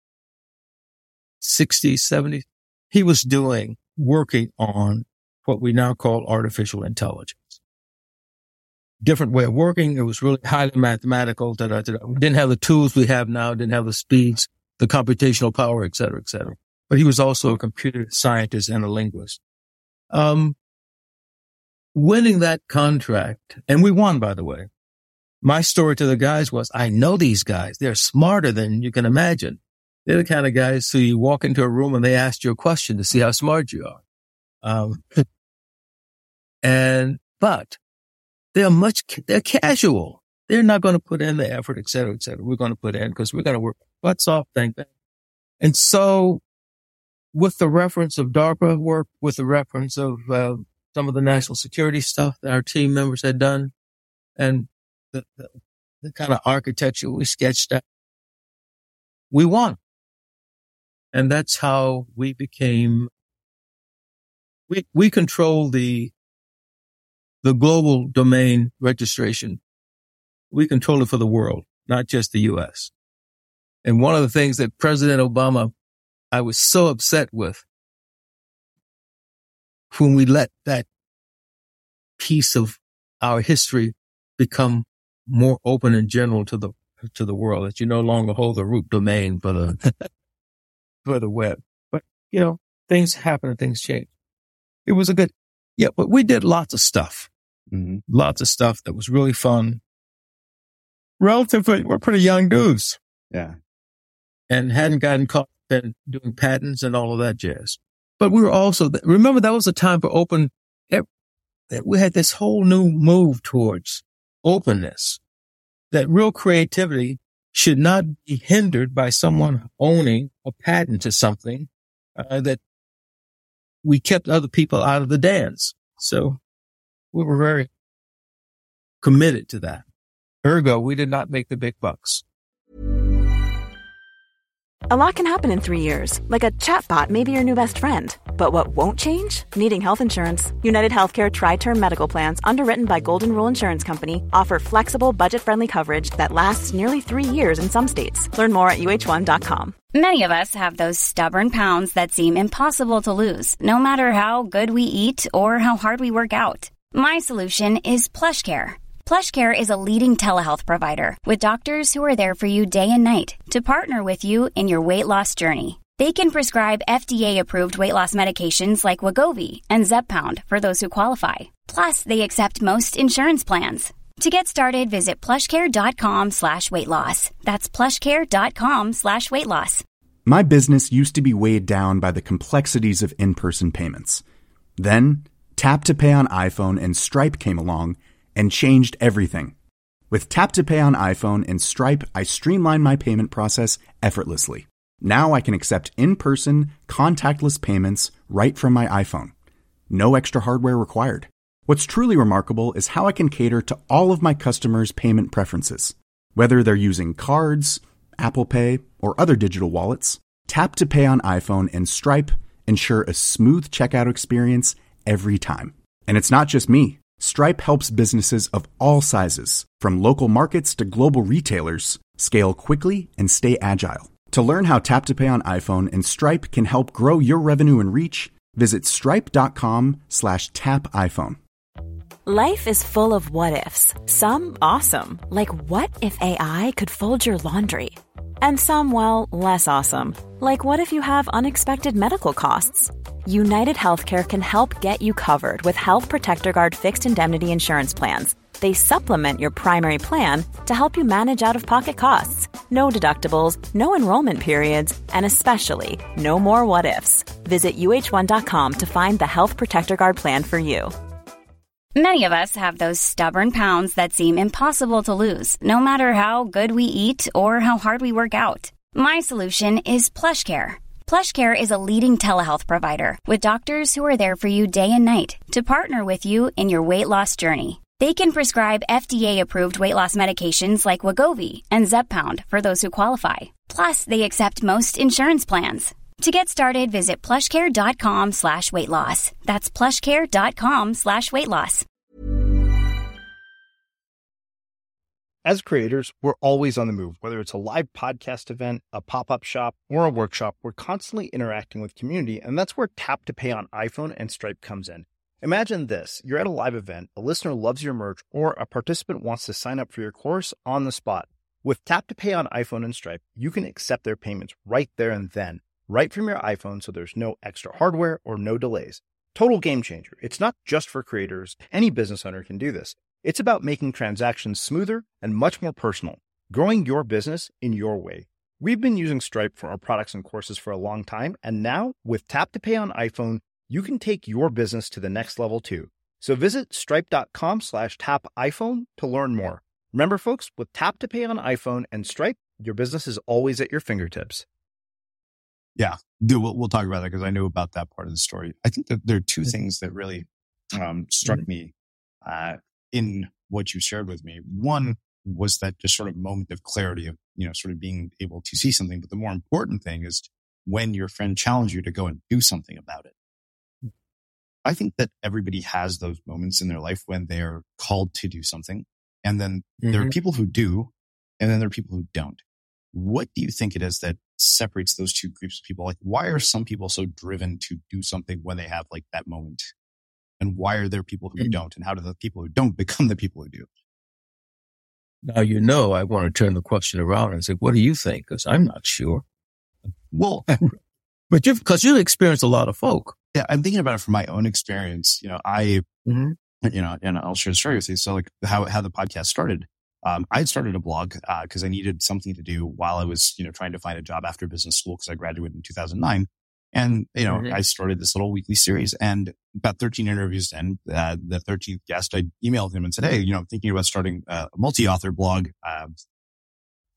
sixties, seventies, he was doing, working on what we now call artificial intelligence. Different way of working. It was really highly mathematical. Da, da, da, da. We didn't have the tools we have now, didn't have the speeds, the computational power, et cetera, et cetera. But he was also a computer scientist and a linguist. Um, winning that contract, and we won, by the way. My story to the guys was, I know these guys. They're smarter than you can imagine. They're the kind of guys who you walk into a room and they ask you a question to see how smart you are. Um, and, but they're much, they're casual. They're not going to put in the effort, et cetera, et cetera. We're going to put in because we're going to work butts off, thank that. And so with the reference of DARPA work, with the reference of uh, some of the national security stuff that our team members had done, and the, the, the kind of architecture we sketched out, we won. And that's how we became, we, we control the, the global domain registration. We control it for the world, not just the U S. And one of the things that President Obama, I was so upset with when we let that piece of our history become more open and general to the, to the world, that you no longer hold the root domain for the, for the web. But, you know, things happen and things change. It was a good, yeah, but we did lots of stuff. Mm-hmm. Lots of stuff that was really fun. Relatively, we're pretty young dudes. Yeah. And hadn't gotten caught in doing patents and all of that jazz. But we were also, remember that was a time for open, we had this whole new move towards openness, that real creativity should not be hindered by someone owning a patent to something uh, that we kept other people out of the dance. So we were very committed to that. Ergo, we did not make the big bucks. A lot can happen in three years, like a chatbot may be your new best friend. But what won't change? Needing health insurance. United Healthcare Tri-Term Medical Plans, underwritten by Golden Rule Insurance Company, offer flexible, budget-friendly coverage that lasts nearly three years in some states. Learn more at U H one dot com. Many of us have those stubborn pounds that seem impossible to lose, no matter how good we eat or how hard we work out. My solution is PlushCare. PlushCare is a leading telehealth provider with doctors who are there for you day and night to partner with you in your weight loss journey. They can prescribe F D A-approved weight loss medications like Wegovy and Zepbound for those who qualify. Plus, they accept most insurance plans. To get started, visit plushcare.com slash weight loss. That's plushcare.com slash weight loss. My business used to be weighed down by the complexities of in-person payments. Then, Tap to Pay on iPhone and Stripe came along and changed everything. With Tap to Pay on iPhone and Stripe, I streamlined my payment process effortlessly. Now I can accept in-person, contactless payments right from my iPhone. No extra hardware required. What's truly remarkable is how I can cater to all of my customers' payment preferences. Whether they're using cards, Apple Pay, or other digital wallets, Tap to Pay on iPhone and Stripe ensure a smooth checkout experience every time. And it's not just me. Stripe helps businesses of all sizes, from local markets to global retailers, scale quickly and stay agile. To learn how Tap to Pay on iPhone and Stripe can help grow your revenue and reach, visit stripe.com slash tap iPhone. Life is full of what-ifs. Some awesome, like what if A I could fold your laundry? And some, well, less awesome, like what if you have unexpected medical costs? United Healthcare can help get you covered with Health Protector Guard fixed indemnity insurance plans. They supplement your primary plan to help you manage out-of-pocket costs. No deductibles, no enrollment periods, and especially no more what-ifs. Visit U H one dot com to find the Health Protector Guard plan for you. Many of us have those stubborn pounds that seem impossible to lose, no matter how good we eat or how hard we work out. My solution is PlushCare. PlushCare is a leading telehealth provider with doctors who are there for you day and night to partner with you in your weight loss journey. They can prescribe F D A-approved weight loss medications like Wegovy and Zepbound for those who qualify. Plus, they accept most insurance plans. To get started, visit plushcare.com slash weight loss. That's plushcare.com slash weight loss. As creators, we're always on the move. Whether it's a live podcast event, a pop-up shop, or a workshop, we're constantly interacting with community, and that's where Tap to Pay on iPhone and Stripe comes in. Imagine this. You're at a live event, a listener loves your merch, or a participant wants to sign up for your course on the spot. With Tap to Pay on iPhone and Stripe, you can accept their payments right there and then, right from your iPhone, so there's no extra hardware or no delays. Total game changer. It's not just for creators. Any business owner can do this. It's about making transactions smoother and much more personal, growing your business in your way. We've been using Stripe for our products and courses for a long time, and now with Tap to Pay on iPhone, you can take your business to the next level too. So visit stripe.com slash tap iPhone to learn more. Remember, folks, with Tap to Pay on iPhone and Stripe, your business is always at your fingertips. Yeah, we'll, we'll talk about that because I knew about that part of the story. I think that there are two things that really um, struck me uh, in what you shared with me. One was that just sort of moment of clarity of, you know, sort of being able to see something. But the more important thing is when your friend challenged you to go and do something about it. I think that everybody has those moments in their life when they're called to do something. And then mm-hmm. there are people who do, and then there are people who don't. What do you think it is that separates those two groups of people? Like, why are some people so driven to do something when they have like that moment? And why are there people who don't? And how do the people who don't become the people who do? Now, you know, I want to turn the question around and say, what do you think? Because I'm not sure. Well, but you've, because you've experienced a lot of folk. Yeah, I'm thinking about it from my own experience. You know, I, mm-hmm. you know, and I'll share the story with you. So like how, how the podcast started. Um, I had started a blog, uh, cause I needed something to do while I was, you know, trying to find a job after business school. Cause I graduated in two thousand nine. And, you know, mm-hmm. I started this little weekly series, and about thirteen interviews in, uh, the thirteenth guest, I emailed him and said, hey, you know, I'm thinking about starting a multi-author blog. Uh,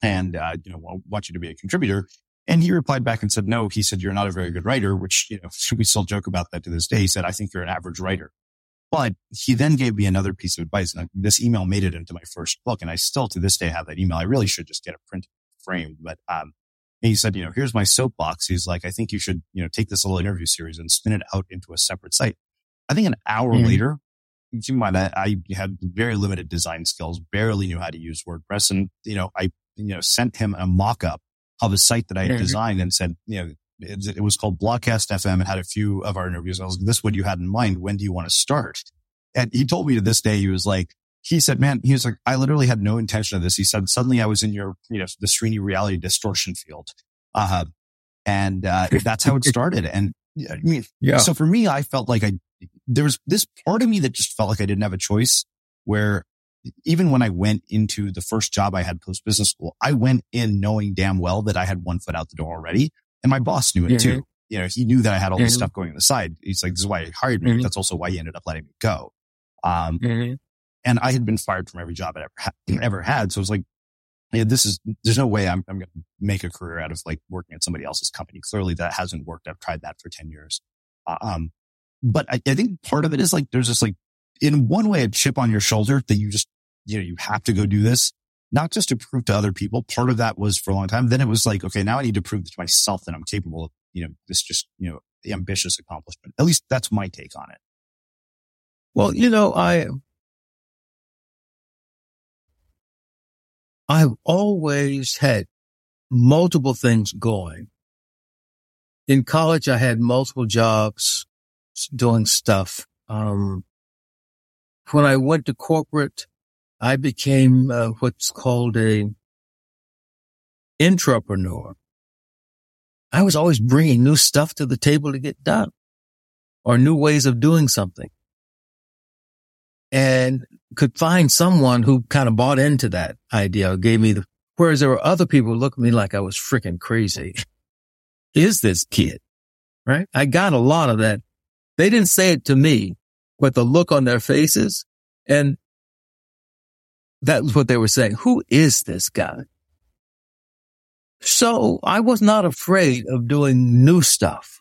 and, uh, you know, I want you to be a contributor. And he replied back and said, no, he said, you're not a very good writer, which, you know, we still joke about that to this day. He said, I think you're an average writer. But he then gave me another piece of advice. And this email made it into my first book. And I still to this day have that email. I really should just get it printed framed. But, um, he said, you know, here's my soapbox. He's like, I think you should, you know, take this little interview series and spin it out into a separate site. I think an hour mm-hmm. later, keep in mind, I, I had very limited design skills, barely knew how to use WordPress. And, you know, I, you know, sent him a mock-up of a site that I had mm-hmm. designed and said, you know, it, it was called Blogcast F M. It had a few of our interviews. I was like, this is what you had in mind. When do you want to start? And he told me to this day, he was like, he said, man, he was like, I literally had no intention of this. He said, suddenly I was in your, you know, the Srini reality distortion field. Uh, and, uh, that's how it started. And I mean, yeah. So for me, I felt like I, there was this part of me that just felt like I didn't have a choice, where even when I went into the first job I had post business school, I went in knowing damn well that I had one foot out the door already. And my boss knew it mm-hmm. too. You know, he knew that I had all this mm-hmm. stuff going on the side. He's like, this is why he hired me. Mm-hmm. That's also why he ended up letting me go. Um, mm-hmm. And I had been fired from every job I ever, ha- ever had. So it was like, yeah, this is, there's no way I'm, I'm going to make a career out of like working at somebody else's company. Clearly that hasn't worked. I've tried that for ten years. Uh, um, but I, I think part of it is like, there's just like, in one way, a chip on your shoulder that you just, you know, you have to go do this, not just to prove to other people. Part of that was for a long time. Then it was like, okay, now I need to prove to myself that I'm capable of, you know, this just, you know, ambitious accomplishment. At least that's my take on it. Well, you know, I, I've always had multiple things going. In college, I had multiple jobs doing stuff. Um, when I went to corporate, I became uh, what's called a intrapreneur. I was always bringing new stuff to the table to get done, or new ways of doing something, and could find someone who kind of bought into that idea or gave me the, whereas there were other people who looked at me like I was freaking crazy. Is this kid? Right? I got a lot of that. They didn't say it to me, but the look on their faces, and that was what they were saying. Who is this guy? So I was not afraid of doing new stuff.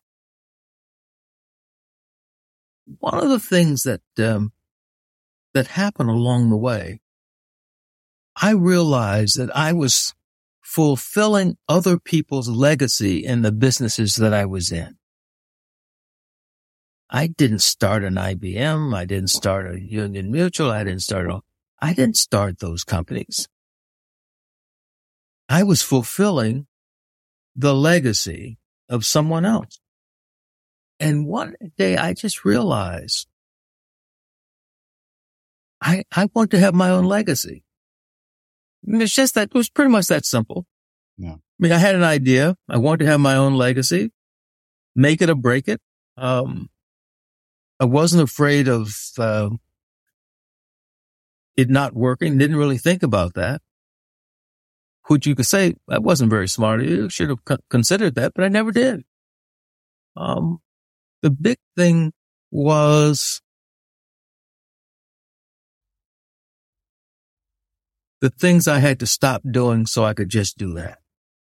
One of the things that, um, that happened along the way, I realized that I was fulfilling other people's legacy in the businesses that I was in. I didn't start an I B M. I didn't start a Union Mutual. I didn't start a, I didn't start those companies. I was fulfilling the legacy of someone else. And one day I just realized I, I want to have my own legacy. And it's just that, it was pretty much that simple. Yeah. I mean, I had an idea. I wanted to have my own legacy, make it or break it. Um, I wasn't afraid of, uh, it not working. Didn't really think about that. Which you could say, I wasn't very smart. You should have co- considered that, but I never did. Um, the big thing was the things I had to stop doing so I could just do that.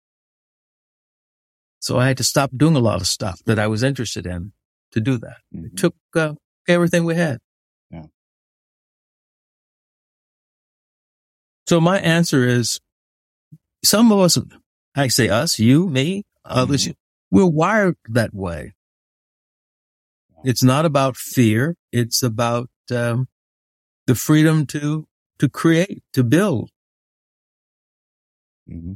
So I had to stop doing a lot of stuff that I was interested in to do that. Mm-hmm. It took uh, everything we had. Yeah. So my answer is, some of us, I say us, you, me, others, mm-hmm. we're wired that way. It's not about fear. It's about um, the freedom to to create, to build. Mm-hmm.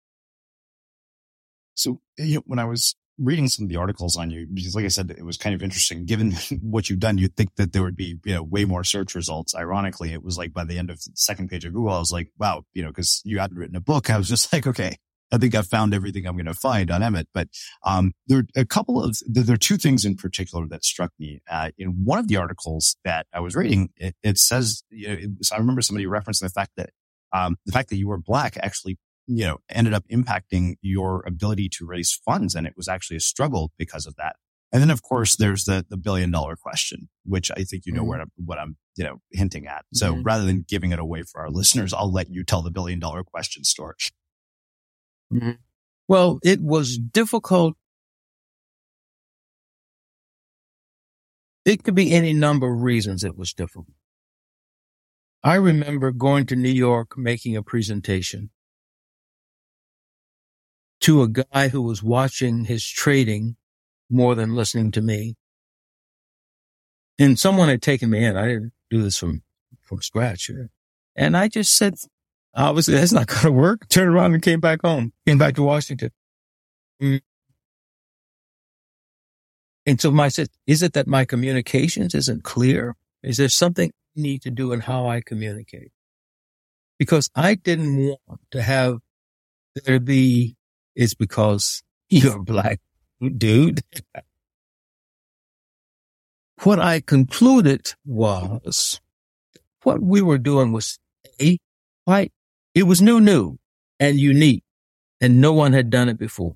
So, you know, when I was reading some of the articles on you, because like I said, it was kind of interesting. Given what you've done, you'd think that there would be, you know, way more search results. Ironically, it was like by the end of the second page of Google, I was like, wow, you know, because you hadn't written a book. I was just like, okay, I think I've found everything I'm going to find on Emmett. But um, there are a couple of, there are two things in particular that struck me. Uh, in one of the articles that I was reading, it, it says, you know, it was, I remember somebody referencing the fact that um, the fact that you were Black actually, you know, ended up impacting your ability to raise funds. And it was actually a struggle because of that. And then, of course, there's the, the billion dollar question, which I think you know mm-hmm. where I'm, what I'm, you know, hinting at. So mm-hmm. rather than giving it away for our listeners, I'll let you tell the billion dollar question story. Mm-hmm. Well, it was difficult. It could be any number of reasons it was difficult. I remember going to New York, making a presentation to a guy who was watching his trading more than listening to me. And someone had taken me in. I didn't do this from, from scratch. And I just said, obviously, that's not going to work. Turned around and came back home, came back to Washington. Mm. And so I said, is it that my communications isn't clear? Is there something I need to do in how I communicate? Because I didn't want to have there be, it's because you're a black dude. What I concluded was what we were doing was A, white. It was new, new and unique, and no one had done it before.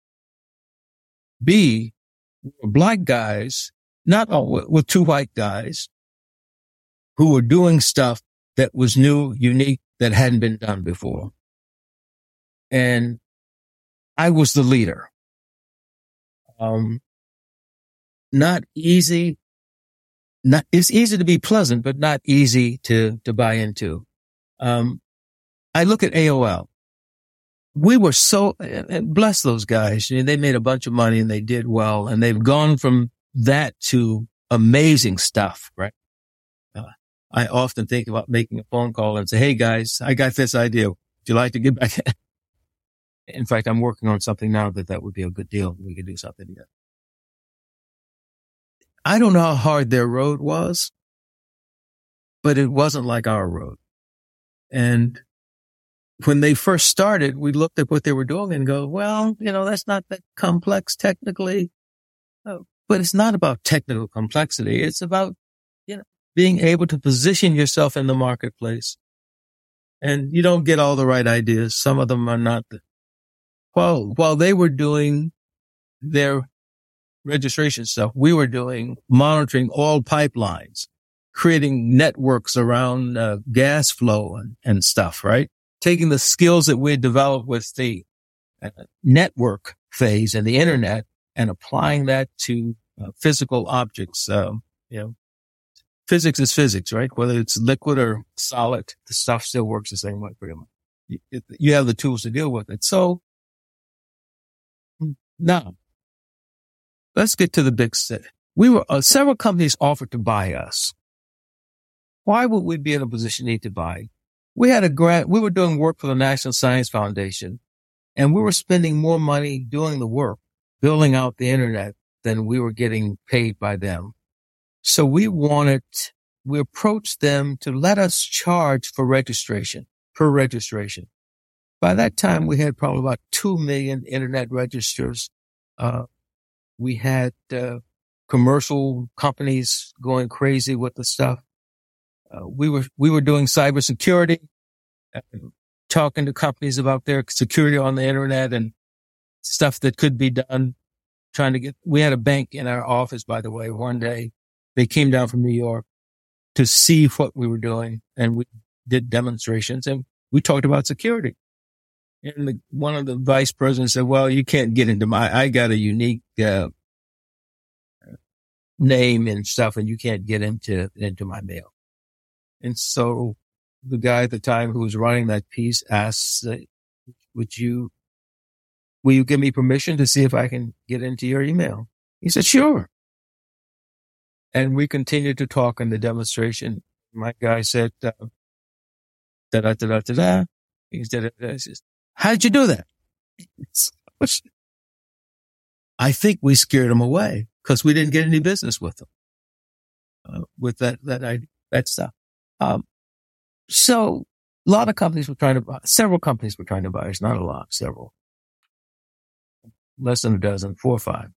B, black guys, not all, with two white guys who were doing stuff that was new, unique, that hadn't been done before. And I was the leader. Um, not easy. Not, it's easy to be pleasant, but not easy to, to buy into. Um, I look at A O L. We were so, and bless those guys. You know, they made a bunch of money and they did well, and they've gone from that to amazing stuff, right? Uh, I often think about making a phone call and say, hey guys, I got this idea. Would you like to get back? In fact, I'm working on something now that that would be a good deal. We could do something together. I don't know how hard their road was, but it wasn't like our road. And when they first started, we looked at what they were doing and go, well, you know, that's not that complex technically. Oh, but it's not about technical complexity. It's about, you know, being able to position yourself in the marketplace. And you don't get all the right ideas. Some of them are not. The, while, while they were doing their registration stuff, we were doing monitoring all pipelines, creating networks around uh, gas flow and, and stuff, right? Taking the skills that we had developed with the uh, network phase and the internet and applying that to uh, physical objects. Um, you know, physics is physics, right? Whether it's liquid or solid, the stuff still works the same way pretty much. You, you have the tools to deal with it. So now, let's get to the big set. We were, uh, several companies offered to buy us. Why would we be in a position need to buy? We had a grant. We were doing work for the National Science Foundation, and we were spending more money doing the work, building out the internet, than we were getting paid by them. So we wanted, we approached them to let us charge for registration, per registration. By that time, we had probably about two million internet registers. Uh, we had, uh, commercial companies going crazy with the stuff. Uh, we were, we were doing cybersecurity, uh, talking to companies about their security on the internet and stuff that could be done, trying to get, we had a bank in our office, by the way. One day they came down from New York to see what we were doing, and we did demonstrations and we talked about security. And the, one of the vice presidents said, well, you can't get into my, I got a unique, uh, name and stuff, and you can't get into, into my mail. And so the guy at the time who was running that piece asked, uh, would you, will you give me permission to see if I can get into your email? He said, sure. And we continued to talk in the demonstration. My guy said, uh, da da da da da da. He said, how did you do that? I think we scared him away because we didn't get any business with them, uh, with that, that, I, that stuff. Um, so a lot of companies were trying to buy, several companies were trying to buy us, not a lot, several, less than a dozen, four or five.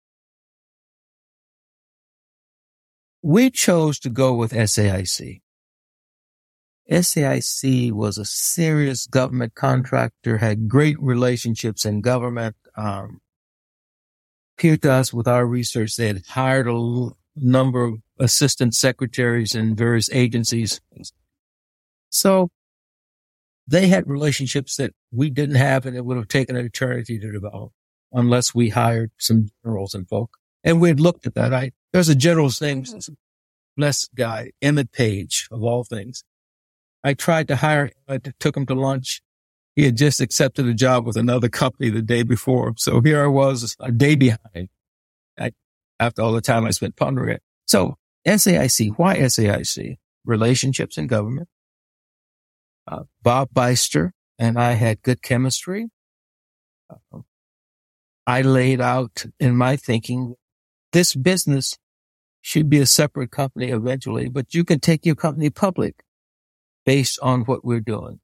We chose to go with S A I C. S A I C was a serious government contractor, had great relationships in government, um, appeared to us with our research. They had hired a l- number of assistant secretaries in various agencies. So they had relationships that we didn't have, and it would have taken an eternity to develop unless we hired some generals and folk. And we had looked at that. I, there's a general's name, blessed guy, Emmett Page, of all things. I tried to hire him. I took him to lunch. He had just accepted a job with another company the day before. So here I was a day behind I, after all the time I spent pondering it. So S A I C, why S A I C? Relationships in government. Uh, Bob Beister and I had good chemistry. Uh, I laid out in my thinking, this business should be a separate company eventually, but you can take your company public based on what we're doing.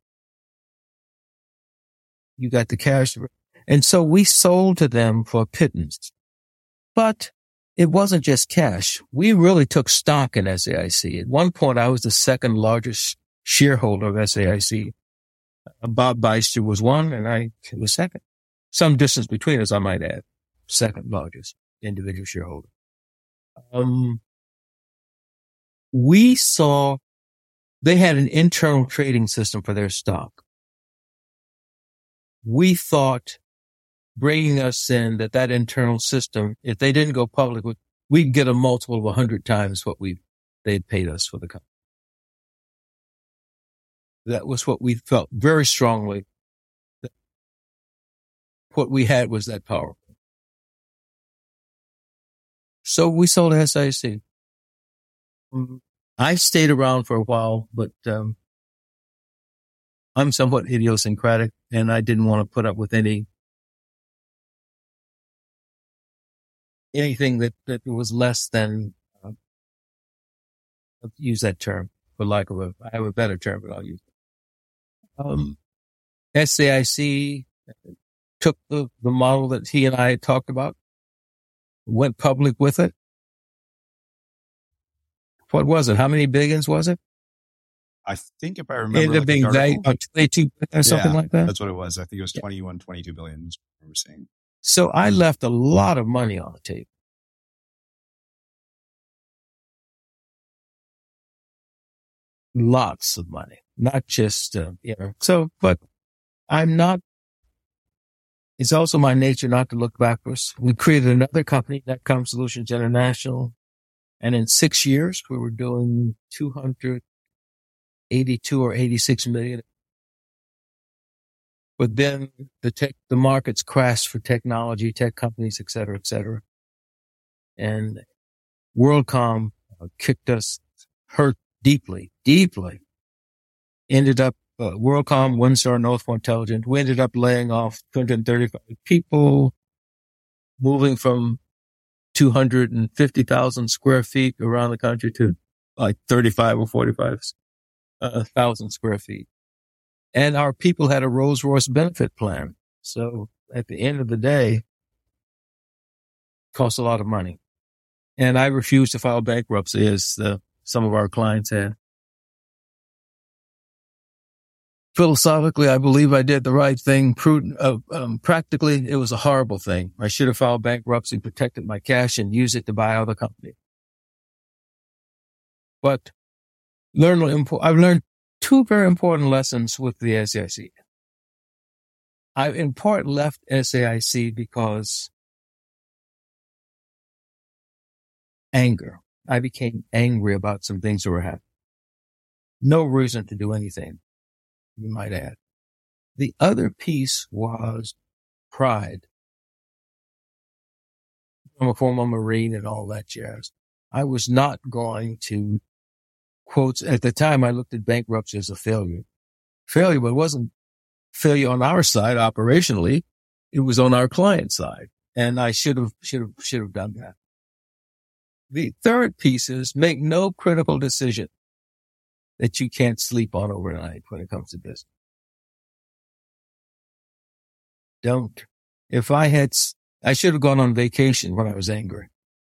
You got the cash. And so we sold to them for pittance. But it wasn't just cash. We really took stock in S A I C. At one point, I was the second largest shareholder of S A I C. Bob Beister was one, and I was second. Some distance between us, I might add. Second largest individual shareholder. Um, we saw they had an internal trading system for their stock. We thought bringing us in that that internal system, if they didn't go public, we'd get a multiple of a hundred times what we they'd paid us for the company. That was what we felt very strongly. That what we had was that powerful. So we sold S A I C. I stayed around for a while, but um, I'm somewhat idiosyncratic, and I didn't want to put up with any anything that, that was less than, uh, I'll use that term for lack of a, I have a better term, but I'll use it. Um, S A I C took the, the model that he and I had talked about, went public with it. What was it? How many billions was it? I think if I remember, it ended up being valued about twenty-two or something yeah, like that. That's what it was. I think it was twenty-one, twenty-two billion. Is what we were saying. So I left a lot of money on the table. Lots of money, not just, uh, you know, so, but I'm not, it's also my nature not to look backwards. We created another company, Netcom Solutions International. And in six years, we were doing two hundred eighty-two or eighty-six million. But then the tech, the markets crashed for technology, tech companies, et cetera, et cetera. And WorldCom uh, kicked us, hurt deeply, deeply. Ended up, uh, WorldCom, Windstar, Northwell Intelligence, we ended up laying off two hundred thirty-five people, moving from two hundred fifty thousand square feet around the country to like thirty-five or forty-five thousand square feet. And our people had a Rolls Royce benefit plan. So at the end of the day, it cost a lot of money. And I refused to file bankruptcy as uh, some of our clients had. Philosophically, I believe I did the right thing. Prudent, uh, um, practically, it was a horrible thing. I should have filed bankruptcy, protected my cash, and used it to buy other companies. But learn, I've learned two very important lessons with the S A I C. I, in part, left S A I C because anger. I became angry about some things that were happening. No reason to do anything, you might add. The other piece was pride. I'm a former Marine and all that jazz. I was not going to, quotes, at the time I looked at bankruptcy as a failure. Failure, but it wasn't failure on our side operationally. It was on our client side. And I should have, should have, should have done that. The third piece is make no critical decision that you can't sleep on overnight when it comes to business. Don't. If I had, I should have gone on vacation when I was angry.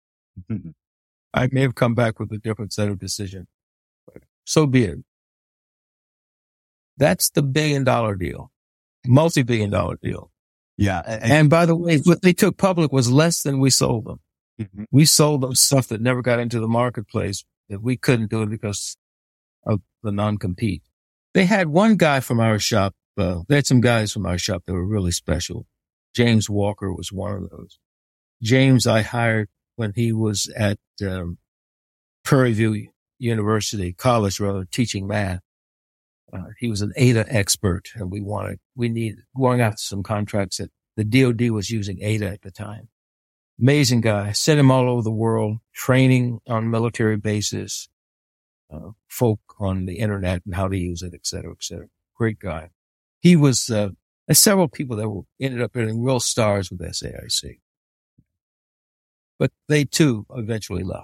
I may have come back with a different set of decisions. But so be it. That's the billion dollar deal, multi-billion dollar deal. Yeah. I, and by the way, what they took public was less than we sold them. Mm-hmm. We sold them stuff that never got into the marketplace that we couldn't do it because of the non-compete. they had one guy from our shop. Uh, they had some guys from our shop that were really special. James Walker was one of those. James I hired when he was at um, Prairie View University, college rather, teaching math. Uh, he was an A D A expert, and we wanted, we needed, going after some contracts that the D O D was using A D A at the time. Amazing guy. Sent him all over the world, training on military bases, uh, folk on the internet and how to use it, et cetera, et cetera. Great guy. He was, uh, there's several people that were, ended up being real stars with S A I C. But they too eventually left.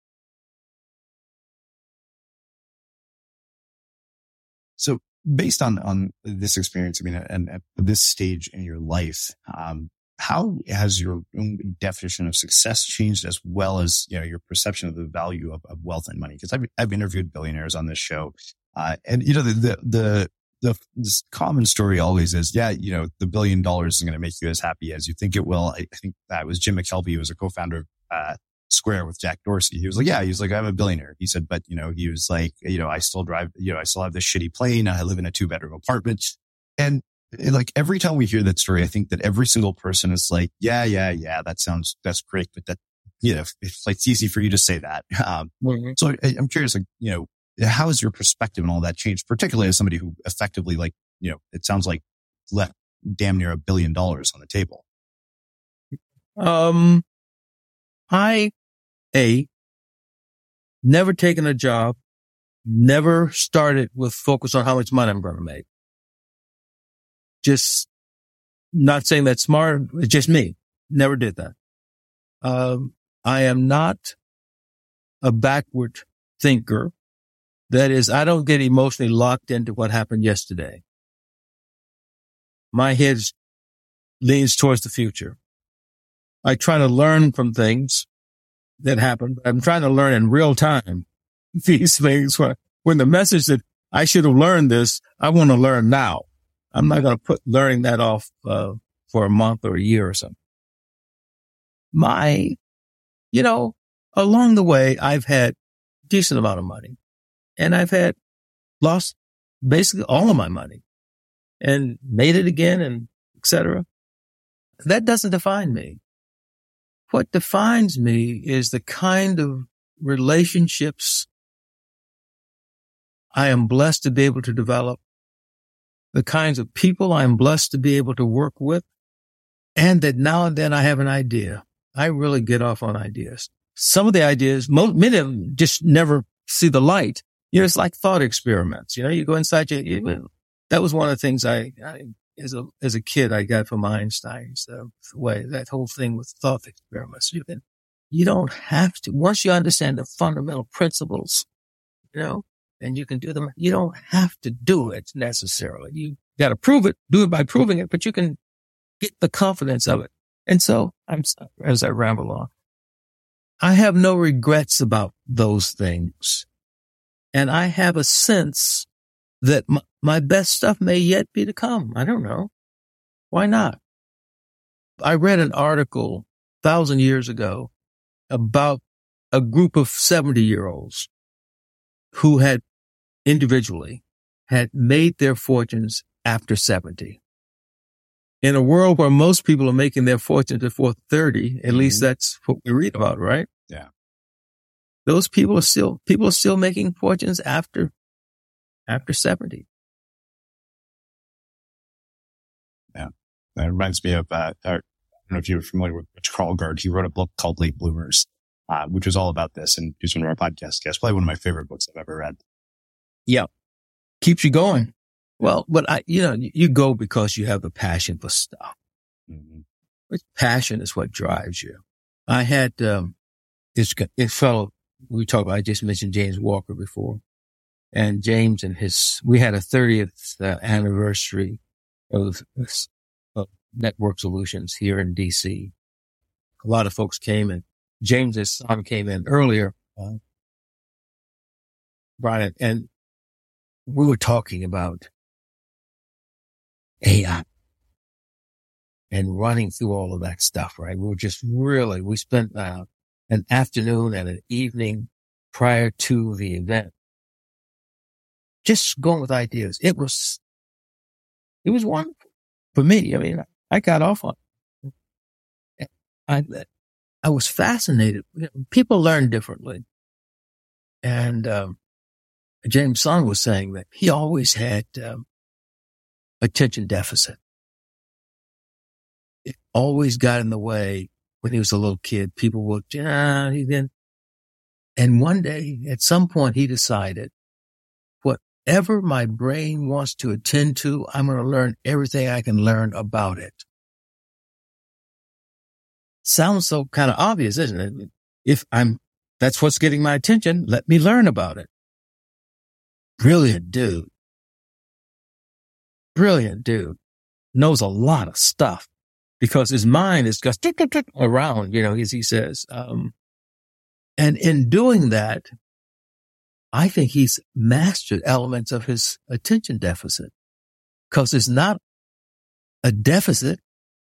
So based on, on this experience, I mean, and at this stage in your life, um, how has your own definition of success changed, as well as, you know, your perception of the value of, of wealth and money? Because I've, I've interviewed billionaires on this show. Uh, and, you know, the, the, the, the this common story always is, yeah, you know, the billion dollars is going to make you as happy as you think it will. I, I think that was Jim McKelvey, who was a co-founder of, uh, Square with Jack Dorsey. He was like, yeah, he was like, I'm a billionaire. He said, but, you know, he was like, you know, I still drive, you know, I still have this shitty plane. I live in a two bedroom apartment. And like every time we hear that story, I think that every single person is like, yeah, yeah, yeah, that sounds, that's great. But that, you know, it's like, it's easy for you to say that. Um, mm-hmm. So I, I'm curious, like, you know, how has your perspective and all that changed, particularly as somebody who effectively, like, you know, it sounds like left damn near a billion dollars on the table? Um, I, A, never taken a job, never started with focus on how much money I'm going to make. Just not saying that's smart. It's just me. Never did that. Um, I am not a backward thinker. That is, I don't get emotionally locked into what happened yesterday. My head leans towards the future. I try to learn from things that happen. But I'm trying to learn in real time these things. When, when the message that I should have learned this, I want to learn now. I'm not going to put learning that off uh, for a month or a year or something. My, you know, along the way, I've had a decent amount of money, and I've had lost basically all of my money and made it again, and et cetera. That doesn't define me. What defines me is the kind of relationships I am blessed to be able to develop, the kinds of people I am blessed to be able to work with, and that now and then I have an idea. I really get off on ideas. Some of the ideas, most, many of them just never see the light. You know, it's like thought experiments. You know, you go inside your, you, that was one of the things I, I As a, as a kid, I got from Einstein's uh, way, that whole thing with thought experiments. You can, you don't have to, once you understand the fundamental principles, you know, and you can do them, you don't have to do it necessarily. You got to prove it, do it by proving it, but you can get the confidence of it. And so I'm, as I ramble on, I have no regrets about those things. And I have a sense that my, my best stuff may yet be to come. I don't know. Why not? I read an article a thousand years ago about a group of seventy-year-olds who had individually had made their fortunes after seventy. In a world where most people are making their fortunes before thirty, at mm-hmm. least that's what we read about, right? Yeah. Those people are still, people are still making fortunes after After seventy. Yeah. That reminds me of, uh, I don't know if you're familiar with Rich Karlgaard. He wrote a book called Late Bloomers, uh, which was all about this. And he's one of our podcast guests. Probably one of my favorite books I've ever read. Yeah. Keeps you going. Well, but I, you know, you go because you have the passion for stuff. Mm-hmm. But passion is what drives you. I had, um, this, this fellow we talked about, I just mentioned James Walker before. And James and his, we had a thirtieth uh, anniversary of, of Network Solutions here in D C. A lot of folks came, and James's son came in earlier, uh, Brian, and we were talking about A I and running through all of that stuff, right? We were just really, we spent uh, an afternoon and an evening prior to the event just going with ideas. It was, it was wonderful for me. I mean, I got off on it. I, I was fascinated. People learn differently. And, um, James Son was saying that he always had, um, attention deficit. It always got in the way when he was a little kid. People would, yeah, he didn't. And one day, at some point, he decided, whatever my brain wants to attend to, I'm going to learn everything I can learn about it. Sounds so kind of obvious, isn't it? If I'm, that's what's getting my attention, let me learn about it. Brilliant dude. Brilliant dude. Knows a lot of stuff because his mind is just tick, tick, tick, around, you know, as he says. Um, and in doing that, I think he's mastered elements of his attention deficit because it's not a deficit.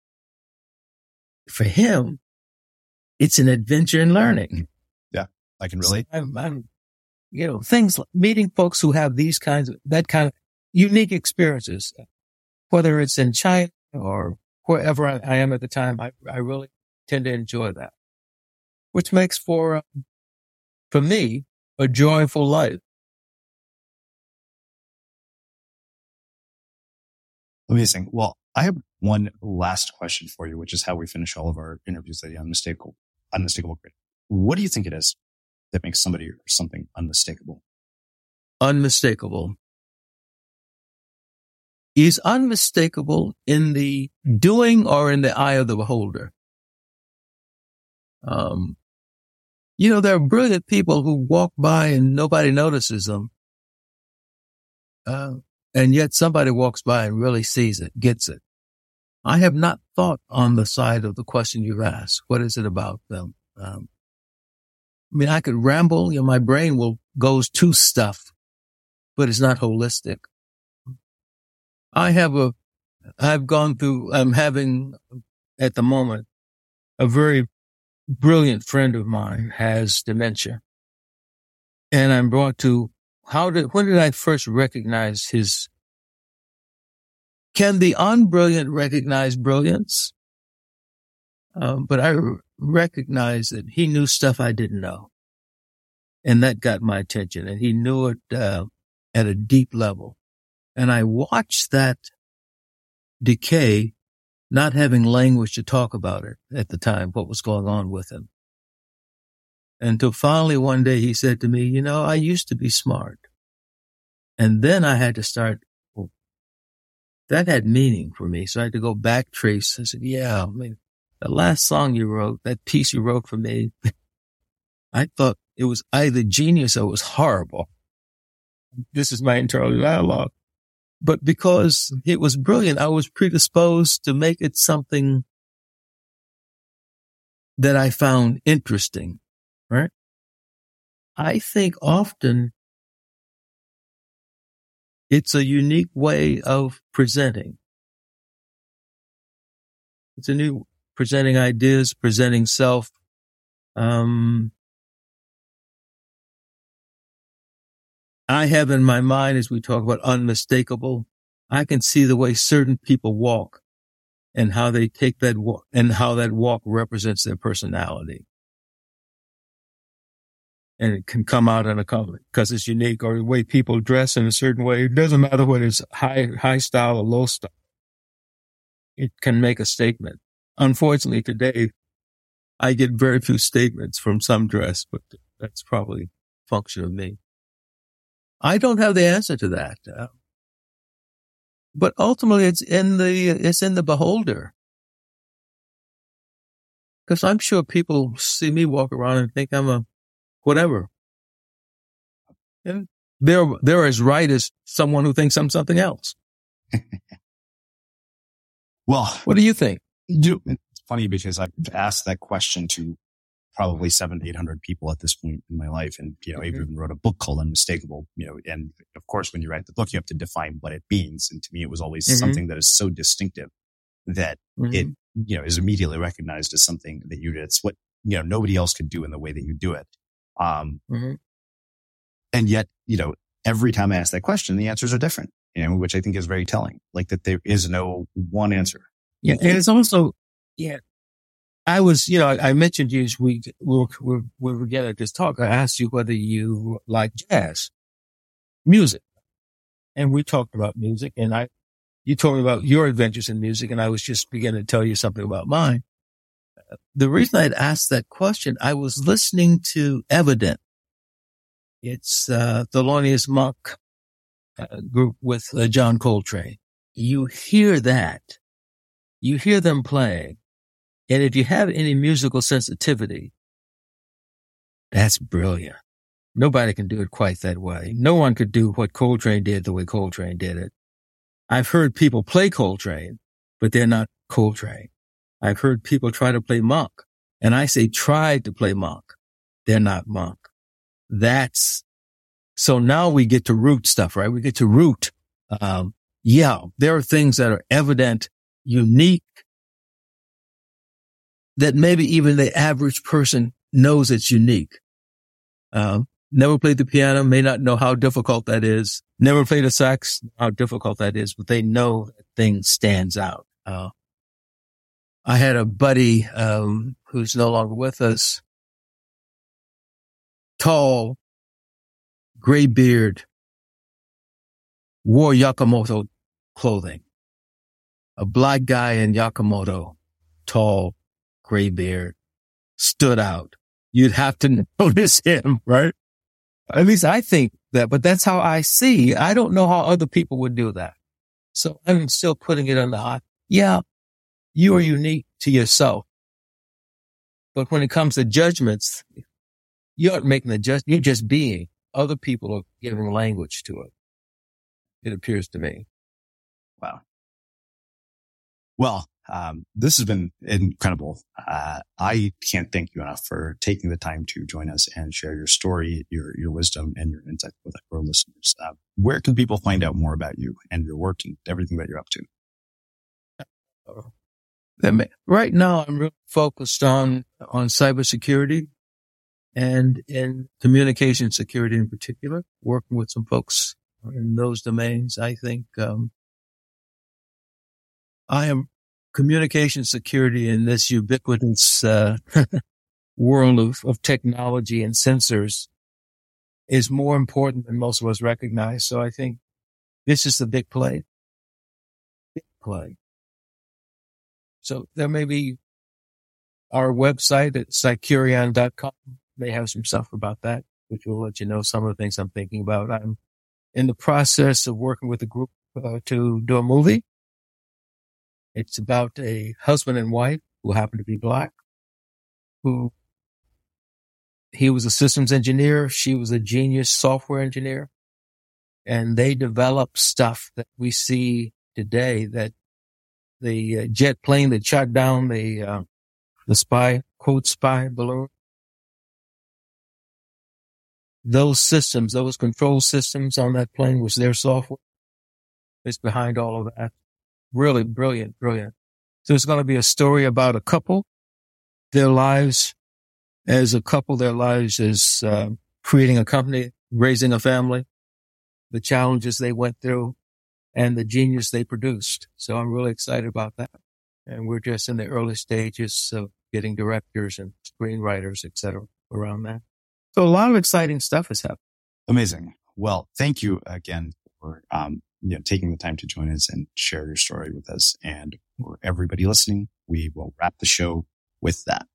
For him, it's an adventure in learning. Yeah, I can relate. I'm, I'm, you know, things like meeting folks who have these kinds of, that kind of unique experiences, whether it's in China or wherever I, I am at the time, I, I really tend to enjoy that, which makes for, um, for me, a joyful life. Amazing. Well, I have one last question for you, which is how we finish all of our interviews at the Unmistakable, Unmistakable Creative. What do you think it is that makes somebody or something unmistakable? Unmistakable is unmistakable in the doing or in the eye of the beholder. Um, you know, there are brilliant people who walk by and nobody notices them. Uh, and yet somebody walks by and really sees it, gets it. I have not thought on the side of the question you've asked. What is it about them? Um, I mean, I could ramble, you know, my brain will goes to stuff, but it's not holistic. I have a, I've gone through, I'm having at the moment, a very brilliant friend of mine has dementia. And I'm brought to, how did, when did I first recognize his, can the unbrilliant recognize brilliance? Um, but I r- recognize that he knew stuff I didn't know. And that got my attention. And he knew it uh, at a deep level. And I watched that decay, not having language to talk about it at the time, what was going on with him. Until finally one day he said to me, you know, I used to be smart. And then I had to start, well, that had meaning for me. So I had to go back trace. I said, yeah, I mean, the last song you wrote, that piece you wrote for me, I thought it was either genius or it was horrible. This is my internal dialogue. But because it was brilliant, I was predisposed to make it something that I found interesting, right? I think often it's a unique way of presenting. It's a new presenting ideas, presenting self. Um, I have in my mind, as we talk about unmistakable, I can see the way certain people walk and how they take that walk and how that walk represents their personality. And it can come out in a comment because it's unique, or the way people dress in a certain way. It doesn't matter whether it's high, high style or low style. It can make a statement. Unfortunately, today, I get very few statements from some dress, but that's probably a function of me. I don't have the answer to that. Uh, but ultimately it's in the, it's in the beholder. Cause I'm sure people see me walk around and think I'm a whatever. And they're, they're as right as someone who thinks I'm something else. Well, what do you think? You, it's funny because I've asked that question to probably seven, eight hundred people at this point in my life. And, you know, mm-hmm. I even wrote a book called Unmistakable, you know, and of course, when you write the book, you have to define what it means. And to me, it was always mm-hmm. something that is so distinctive that mm-hmm. it, you know, is immediately recognized as something that you did. It's what, you know, nobody else could do in the way that you do it. Um, mm-hmm. and yet, you know, every time I ask that question, the answers are different, you know, which I think is very telling, like that there is no one answer. Yeah. And it's also, yeah, I was, you know, I, I mentioned you, we, we were, we were together at this talk. I asked you whether you like jazz music, and we talked about music, and I, you told me about your adventures in music, and I was just beginning to tell you something about mine. The reason I'd asked that question, I was listening to Evident. It's uh Thelonious Monk uh, group with uh, John Coltrane. You hear that. You hear them playing. And if you have any musical sensitivity, that's brilliant. Nobody can do it quite that way. No one could do what Coltrane did the way Coltrane did it. I've heard people play Coltrane, but they're not Coltrane. I've heard people try to play Monk, and I say tried to play Monk. They're not Monk. That's, so now we get to root stuff, right? We get to root. Um, yeah, there are things that are evident, unique, that maybe even the average person knows it's unique. Um, never played the piano, may not know how difficult that is. Never played a sax, how difficult that is, but they know that thing stands out. Uh, I had a buddy, um, who's no longer with us. Tall, gray beard, wore Yakamoto clothing. A black guy in Yakamoto, tall, gray beard, stood out. You'd have to notice him, right? At least I think that, but that's how I see. I don't know how other people would do that. So I'm still putting it on the hot. Yeah, you are unique to yourself. But when it comes to judgments, you aren't making the judgment. You're just being. Other people are giving language to it. It appears to me. Wow. Well, um, this has been incredible. Uh, I can't thank you enough for taking the time to join us and share your story, your, your wisdom, and your insight with our listeners. Uh, where can people find out more about you and your work and everything that you're up to? Right now, I'm really focused on, on cybersecurity and in communication security in particular, working with some folks in those domains. I think, um, I am communication security in this ubiquitous, uh, world of, of technology and sensors is more important than most of us recognize. So I think this is the big play. Big play. So there may be our website at Cycurion dot com. They have some stuff about that, which will let you know some of the things I'm thinking about. I'm in the process of working with a group uh, to do a movie. It's about a husband and wife who happen to be black, who he was a systems engineer. She was a genius software engineer. And they developed stuff that we see today, that the uh, jet plane that shot down the, uh, the spy, quote, spy balloon. Those systems, those control systems on that plane was their software. It's behind all of that. Really brilliant, brilliant. So it's going to be a story about a couple, their lives as a couple, their lives as uh, creating a company, raising a family, the challenges they went through, and the genius they produced. So I'm really excited about that. And we're just in the early stages of getting directors and screenwriters, et cetera, around that. So a lot of exciting stuff is happening. Amazing. Well, thank you again for um, you know, taking the time to join us and share your story with us. And for everybody listening, we will wrap the show with that.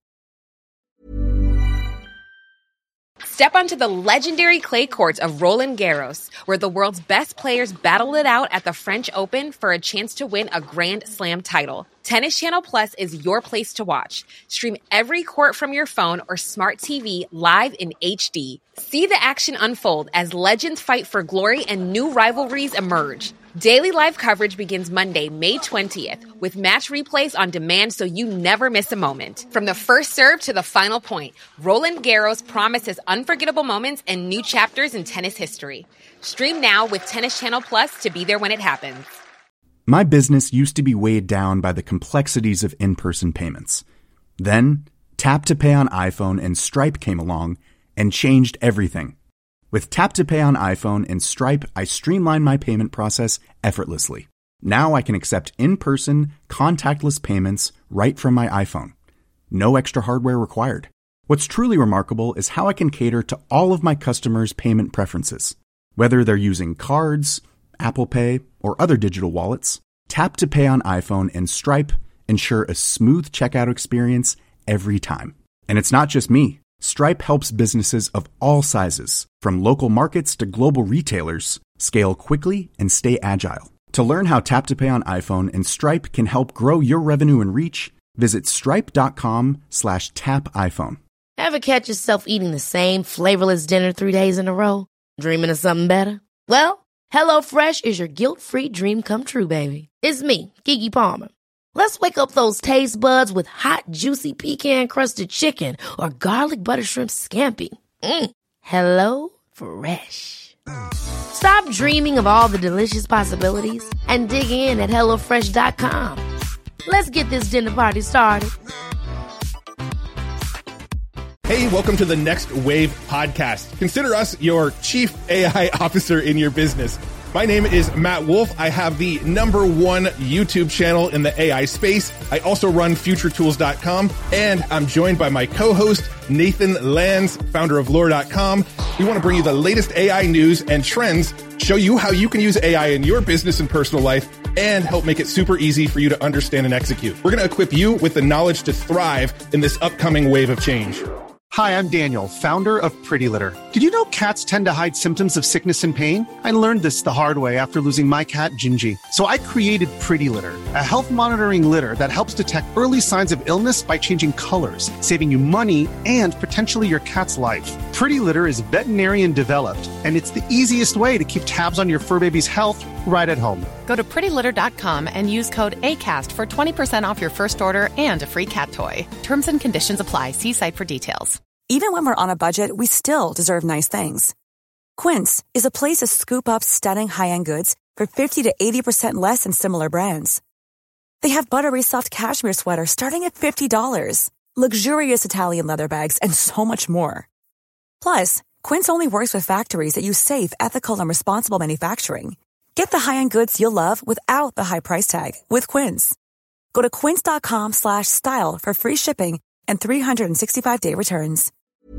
Step onto the legendary clay courts of Roland Garros, where the world's best players battle it out at the French Open for a chance to win a Grand Slam title. Tennis Channel Plus is your place to watch. Stream every court from your phone or smart T V live in H D. See the action unfold as legends fight for glory and new rivalries emerge. Daily live coverage begins Monday, May twentieth, with match replays on demand so you never miss a moment. From the first serve to the final point, Roland Garros promises unforgettable moments and new chapters in tennis history. Stream now with Tennis Channel Plus to be there when it happens. My business used to be weighed down by the complexities of in-person payments. Then, Tap to Pay on iPhone and Stripe came along and changed everything. With Tap to Pay on iPhone and Stripe, I streamline my payment process effortlessly. Now I can accept in-person, contactless payments right from my iPhone. No extra hardware required. What's truly remarkable is how I can cater to all of my customers' payment preferences. Whether they're using cards, Apple Pay, or other digital wallets, Tap to Pay on iPhone and Stripe ensure a smooth checkout experience every time. And it's not just me. Stripe helps businesses of all sizes, from local markets to global retailers, scale quickly and stay agile. To learn how Tap to Pay on iPhone and Stripe can help grow your revenue and reach, visit stripe.com slash tap iPhone. Ever catch yourself eating the same flavorless dinner three days in a row? Dreaming of something better? Well, HelloFresh is your guilt-free dream come true, baby. It's me, Keke Palmer. Let's wake up those taste buds with hot, juicy pecan-crusted chicken or garlic butter shrimp scampi. Mm. Hello Fresh. Stop dreaming of all the delicious possibilities and dig in at hello fresh dot com. Let's get this dinner party started. Hey, welcome to the Next Wave podcast. Consider us your chief A I officer in your business. My name is Matt Wolf. I have the number one YouTube channel in the A I space. I also run future tools dot com, and I'm joined by my co-host, Nathan Lands, founder of lore dot com. We want to bring you the latest A I news and trends, show you how you can use A I in your business and personal life, and help make it super easy for you to understand and execute. We're going to equip you with the knowledge to thrive in this upcoming wave of change. Hi, I'm Daniel, founder of Pretty Litter. Did you know cats tend to hide symptoms of sickness and pain? I learned this the hard way after losing my cat, Gingy. So I created Pretty Litter, a health monitoring litter that helps detect early signs of illness by changing colors, saving you money and potentially your cat's life. Pretty Litter is veterinarian developed, and it's the easiest way to keep tabs on your fur baby's health right at home. Go to pretty litter dot com and use code ACAST for twenty percent off your first order and a free cat toy. Terms and conditions apply. See site for details. Even when we're on a budget, we still deserve nice things. Quince is a place to scoop up stunning high-end goods for fifty to eighty percent less than similar brands. They have buttery soft cashmere sweaters starting at fifty dollars, luxurious Italian leather bags, and so much more. Plus, Quince only works with factories that use safe, ethical, and responsible manufacturing. Get the high-end goods you'll love without the high price tag with Quince. Go to quince dot com slash style for free shipping and three sixty-five day returns.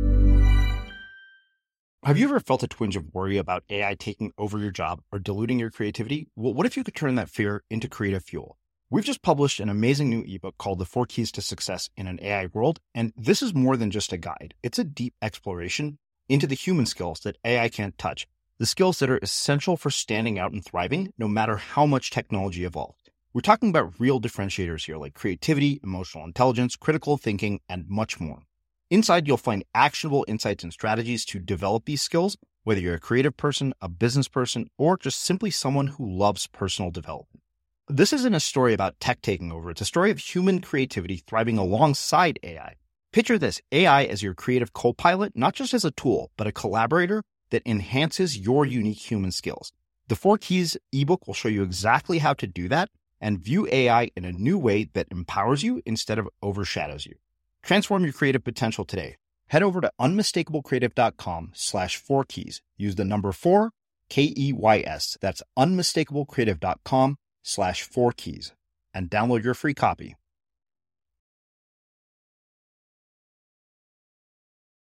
Have you ever felt a twinge of worry about A I taking over your job or diluting your creativity? Well, what if you could turn that fear into creative fuel? We've just published an amazing new ebook called The Four Keys to Success in an A I World, and this is more than just a guide. It's a deep exploration into the human skills that A I can't touch, the skills that are essential for standing out and thriving, no matter how much technology evolved. We're talking about real differentiators here, like creativity, emotional intelligence, critical thinking, and much more. Inside, you'll find actionable insights and strategies to develop these skills, whether you're a creative person, a business person, or just simply someone who loves personal development. This isn't a story about tech taking over. It's a story of human creativity thriving alongside A I. Picture this, A I as your creative co-pilot, not just as a tool, but a collaborator that enhances your unique human skills. The Four Keys ebook will show you exactly how to do that and view A I in a new way that empowers you instead of overshadows you. Transform your creative potential today. Head over to unmistakablecreative.com slash four keys. Use the number four, K E Y S. That's unmistakablecreative.com slash four keys and download your free copy.